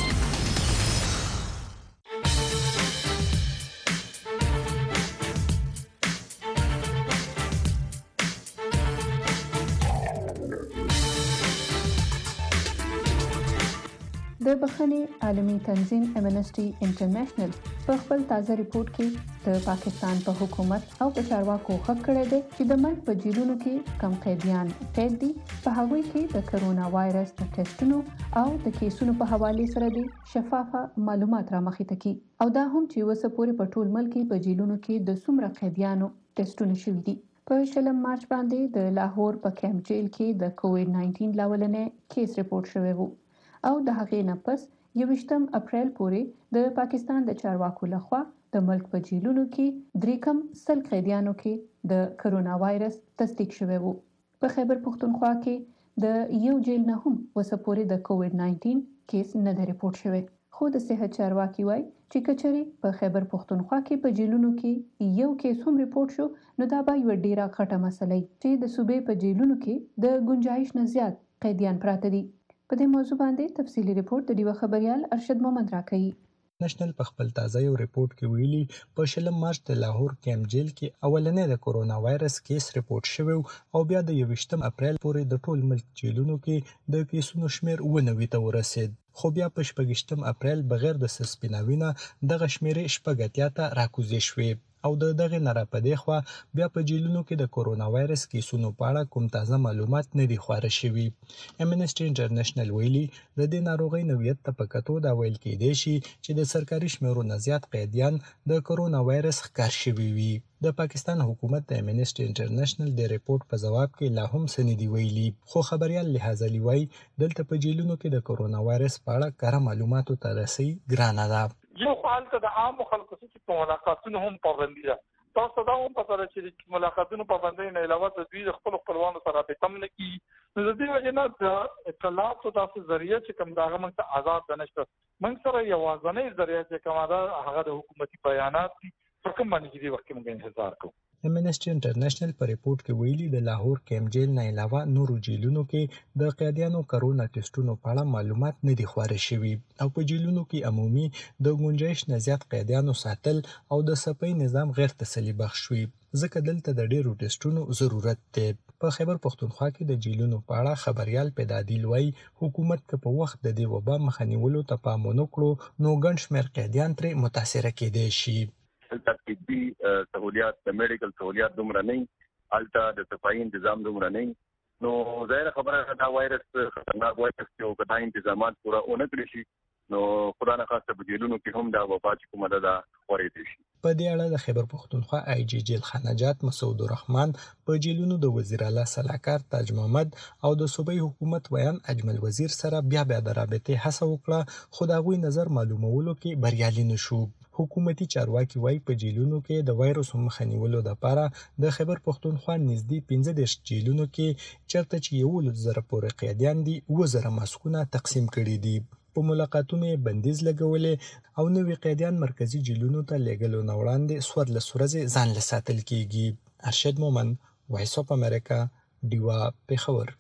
Speaker 3: د بخښنې عالمي تنظیم امنسټي انټرنیشنل په خپل تازه ریپورت کې د پاکستان په حکومت او په چارواکو حق کړی دی چې د ملک په جیلونو کې کم قیدیان قید دي، په هغوی کې د کرونا وایرس د ټیسټونو او د کیسونو په حواله سره د شفافه معلومات را مخې ته کی، او دا هم چې وسه پورې په ټول ملک په جیلونو کې د څومره قیدیانو ټیسټونه شوي دي. په شلم مارچ باندې د لاهور په کیمپ جیل کې د کووډ ناینټین لاولنې کیس ریپورت شوی وو، او د هغې نه پس یوویشتم اپریل پورې د پاکستان د چارواکو لخوا د ملک په جیلونو کې درې کم سل قیدیانو کې د کرونا وایرس تصدیق شوی وو. په خیبر پښتونخوا کې د یو جیل نه هم وسه پورې د کووډ ناینټین کیس نه دی ریپورت شوی، خو د صحت چارواکي وایي چې کچري په خیبر پښتونخوا کې په جیلونو کې یو کیس هم ریپورت شو نو دا به یو ډیره غټه مسله چې د صوبې په جیلونو کې د گنجائش نه زیات قیدیان پراته دي. په دې موضوع باندې تفصیلی ریپورت د ډیوا خبريال ارشد محمد راکړي.
Speaker 10: نېشنل په خپل تازه یو ریپورت کې ویلي په شلم مارچ د لاهور کیمپ جیل کې اولنې د کورونا وایرس کیس ریپورت شوی او بیا د یوویشتم اپریل پورې د ټول ملک جیلونو کې د کیسونو شمیر ونوي ته ورسید، خو بیا په شپږشتم اپریل بغیر د سسپیناوینه دغه شمیرې شپږ اتیا ته راکوزې شوې، او د دغه نه را پدې خو بیا په جیلونو کې د کورونا وایرس کیسونو په اړه کوم تازه معلومات نه دي خواره شوي. امنسټي انټرنیشنل ویلي د دې ناروغۍ نوعیت ته په کتو دا ویل کېدای شي چې د سرکاري شمیرو نه زیات قیدیان د کورونا وایرس ښکار شوي وي. د پاکستان حکومت د امنسټي انټرنیشنل د ریپورت په جواب کې لا هم څه نه دي ویلي، خو خبريال لحاظ علي وایي دلته په جیلونو کې د کورونا وایرس په اړه کره معلوماتو ته رسي ګرانه ده.
Speaker 5: یو حال ته د عام خلکو چې په ملاقاتونو هم پابندي ده، تاسو دا هم پته ده چې ملاقاتونو پابندۍ نه علاوه د دوی خپل خپلوانو سره به تم نه کی
Speaker 4: نو د دې وجه نه د اطلاعات او تاسو ذریعہ چې کوم داغه موږ ته آزاد نشته موږ سره یوازنۍ ذریعہ چې کومه ده هغه د حکومتي بیانات دي په کوم باندې چې د وخت موږ انتظار کوو.
Speaker 10: امنیسټي انټرنیشنل په ریپورت کې ویلي د لاهور کیمپ جیل نه علاوه نورو جیلونو کې د قیدیانو کرونا ټیسټونو په اړه معلومات نه دي خپاره شوي او په جیلونو کې عمومي د گنجائش نه زیات قیدیانو ساتل او د صفای نظام غیر تسلی بخش شوي ځکه دلته د ډیرو ټیسټونو ضرورت دی. په خیبر پښتونخوا کې د جیلونو په اړه خبريال پیدادیل وای حکومت که په وخت د دې وبا مخنیولو ته پام ونه کړو نو ګڼ شمېر قیدیان ترې متاثر کېدای شي.
Speaker 11: طبي سہولیات د میډیکل سہولیات دومره نه الټا د صفائی تنظیم دومره نه نو ظاهر خبره دا وایرس خطرناک وایرس چې او کدا تنظیمات پورا اون کړی شي نو خدای نه خاصه په جیلونو کې هم دا وبا چې کومه ده خورې دي شي.
Speaker 10: په دې اړه د خیبر پښتونخوا آی جی جیل خانجات مسعود الرحمن په جیلونو د وزیر اعلی صلاحکار تاج محمد او د صوبې حکومت ویان اجمل وزیر سره بیا بیا د رابطې هڅه وکړه خو دا غوي نظر معلومولو کې بریالي نشو. حکومتي چارواکي وایي په جیلونو کې د وایرس مخنیولو لپاره د خیبر پښتونخوا نږدې پنځه دېرش جیلونو کې چرته چې یو زره پورې قیدیان دي اووه زره ماسکونه تقسیم کړي دي. په ملاقاتونو یې بندیز لګولې او نوي قیدیان مرکزی جیلونو ته لېږلو نه وړاندې څوارلس ورځې ځان له ساتل کیږي. ارشد مومن وایس اف امریکا ډیوا پېښور.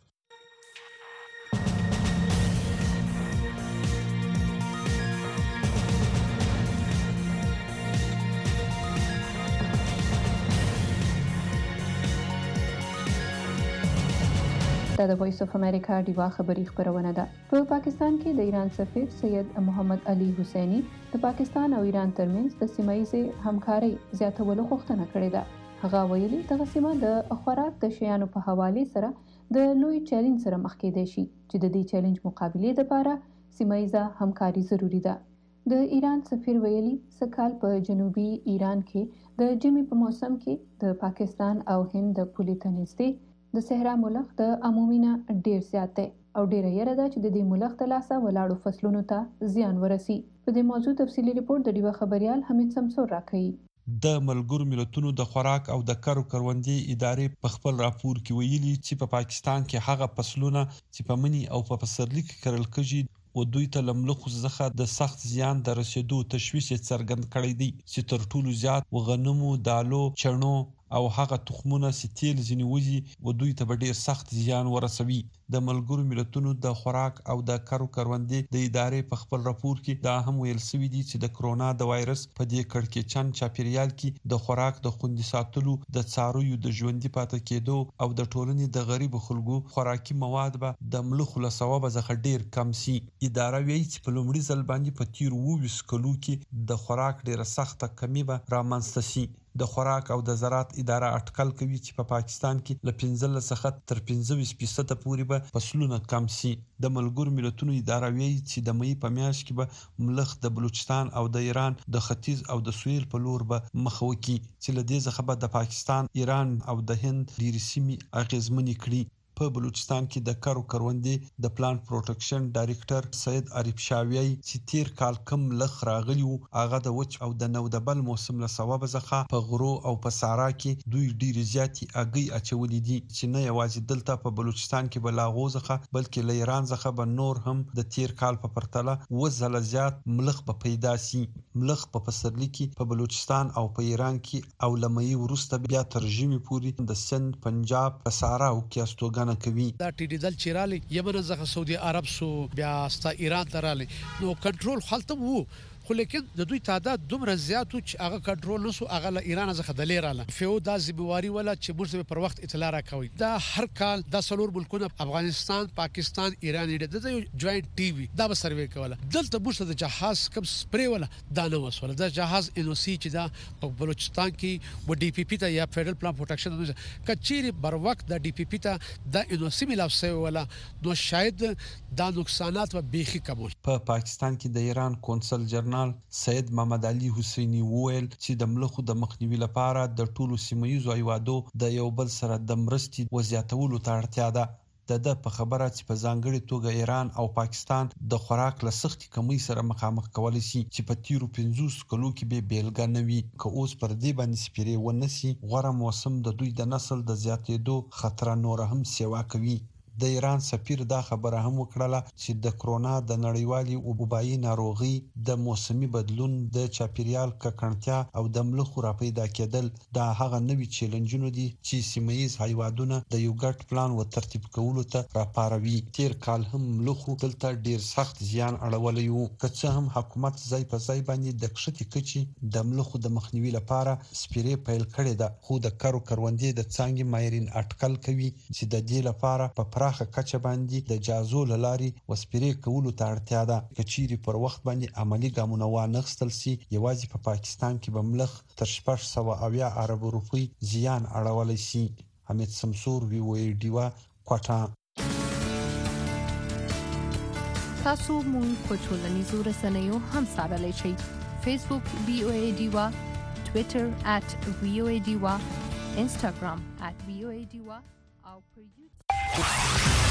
Speaker 3: دا د وایس اف امریکا ډیوا خبری خبرونه ده. په پاکستان کې د ایران سفیر سید محمد علي حسیني د پاکستان او ایران ترمنځ د سیمایي همکاري زیاتولو غوښتنه کړې ده. هغه ویلي د سیمه د خوراک د شیانو په حواله سره د لوی چیلنج سره مخ کېدای شي چې د دې چیلنج مقابله لپاره سیمایي همکاري ضروری ده. د ایران سفیر ویلي سکهال په جنوبي ایران کې د جمی په موسم کې د پاکستان او هند د پولي تنستي د صحرا ملخ د عمومینا ډیر زیات دی او ډیره یره ده چې د دې ملخ د لاسه ولاړو فصلونو ته زیان ورسي. په دې موضوع تفصیلی ریپورت د ډیوا خبريال حمید سمسور راکړي.
Speaker 12: د ملګرو ملتونو د خوراک او د کارو کروندې ادارې په خپل راپور کې ویلي چې په پاکستان کې هغه فصلونه چې په منی او په پسرلي کې کرل کېږي او دوی ته لملخ څخه د سخت زیان د رسیدو تشویش څرګند کړی دی چې تر ټولو زیات وغنمو دالو چڼو او هغه تخمونه چې تیل ځنی وځي او دوی ته ډېر سخت زیان ورسوي. د ملګرو ملتونو د خوراک او د کارو کروندې د ادارې په خپل راپور کې دا هم ویل شوی دی چې د کرونا د وایرس په دې کړکېچن چاپیریال کې د خوراک د خوندي ساتلو د څارویو د ژوندۍ پاتې کېدو او د ټولنې د غریب خلکو خوراکي مواد به د ملخ له ثواب څخه ډېر کم سي. اداره وایي چې په لومړي ځل باندې په تیر اووه کلو کې د خوراک ډېره سخته کمی به رامنځته شي. د خوراک او د زراعت اداره اټکل کوي چې په پاکستان کې له پنځلس څخه تر پنځه فیصد پورې به فصلونه کم سي. د ملګرو ملتونو اداره وایي چې د مې په میاشت کې به ملخ د بلوچستان او د ایران د ختیځ او د سویل په لور به مخ وکړي چې له دې څخه به د پاکستان، ایران او د هند ډېرې سیمې اغیزمنې کړي. په بلوچستان کې د کارو کروندې د پلان پروټیکشن ډایریکټر سید عارف شاوی چې تیر کال کم لخ راغلی وو هغه د وچ او د نو د بل موسم له ثواب څخه په غرو او په صحرا کې دوی ډیر زیاتی اگي اچولې دي چې نه یوازې دلته په بلوچستان کې بلاغو څخه بلکې له ایران څخه به نور هم د تیر کال په پرتله وزله زیات ملخ په پیدا سي. ملخ په پسرلي کې په بلوچستان او په ایران کې او لمې ورسته بیا ترجمه پوری د سند، پنجاب، په صحرا او کې استوګ کوي.
Speaker 13: دا ټیډی دل چیرالي یمن څخه سعودي عرب سو بیا ستا ایران تراله نو کنټرول خلته وو خو لیکن د دوی تعداد دومره زیات چې هغه کنټرول نسو هغه له ایران څخه د لیراله فیو دا ذمہواری ولا چې موږ پر وخت اطلاع راکوي. دا هر کال د سلور ملکونه افغانستان، پاکستان، ایران د جوائنٹ ټي وي دا به سروې کوله. دلته موږ د جهاز کم سپری ولا دا نه وسوله. دا جهاز ان او سی چې دا په بلوچستان کې و ډي پی پی ته یا فدرل پلان پروټیکشن کچيري بر وخت د ډي پی پی ته د ان او سی ملاف سوی ولا نو شاید دا نقصانات و بیخي کمول.
Speaker 12: په پاکستان کې د ایران کونسل جنرال سید محمد علي حسیني وویل چې د ملخو د مخنیوي لپاره د ټولو سیمایي هیوادو د یو بل سره د مرستې وزیاتولو ته اړتیا ده. د د په خبره چې په ځانګړي توګه ایران او پاکستان د خوراک له سختي کمی سره مخامخ کولای شي چې په تیرو پنځوس کلو کې به بیلګه نه وي. که اوس پر دې باندې سپیری ونسي غوړه موسم د دوی د نسل د زیاتېدو خطر نور هم سیوا کوي. د ایران سفیر دا خبره هم وکړه چې د کرونا د نړیوالي وبایي ناروغي د موسمي بدلون د چاپیریال ککړتیا او د ملخو راپیدا کېدل دا هغه نوي چیلنجونه دي چې سیمه‌ییز هیوادونه د یو ګډ پلان و ترتیب کولو ته راپاروي. تیر کال هم ملخو دلته ډیر سخت زیان اړولی وو که څه هم حکومت ځای په ځای باندې د کښتې کچې د ملخو د مخنیوي لپاره سپیرې پیل کړې ده خو د کرو کروندې د څانګې ماهرین اټکل کوي چې د دې لپاره په پراخه کچه باندې د جازو لارې وسپیرې کولو ته اړتیا ده. کچيري پر وخت باندې عملی ګامونه وانخستل سي یوازې په پاکستان کې به ملخ تر شپږ سوه اویا ارب روپۍ زیان اړولی سي. حمید سمسور وی او ای ډیوا کوټه.
Speaker 14: تاسو مونږ په ټولنیزو رسنیو هم څارلی شئ. فیسبوک وی او ای ډیوا، ټویټر ات وی او ای ډیوا، انسټاګرام ات وی او ای ډیوا او پر یوټیوب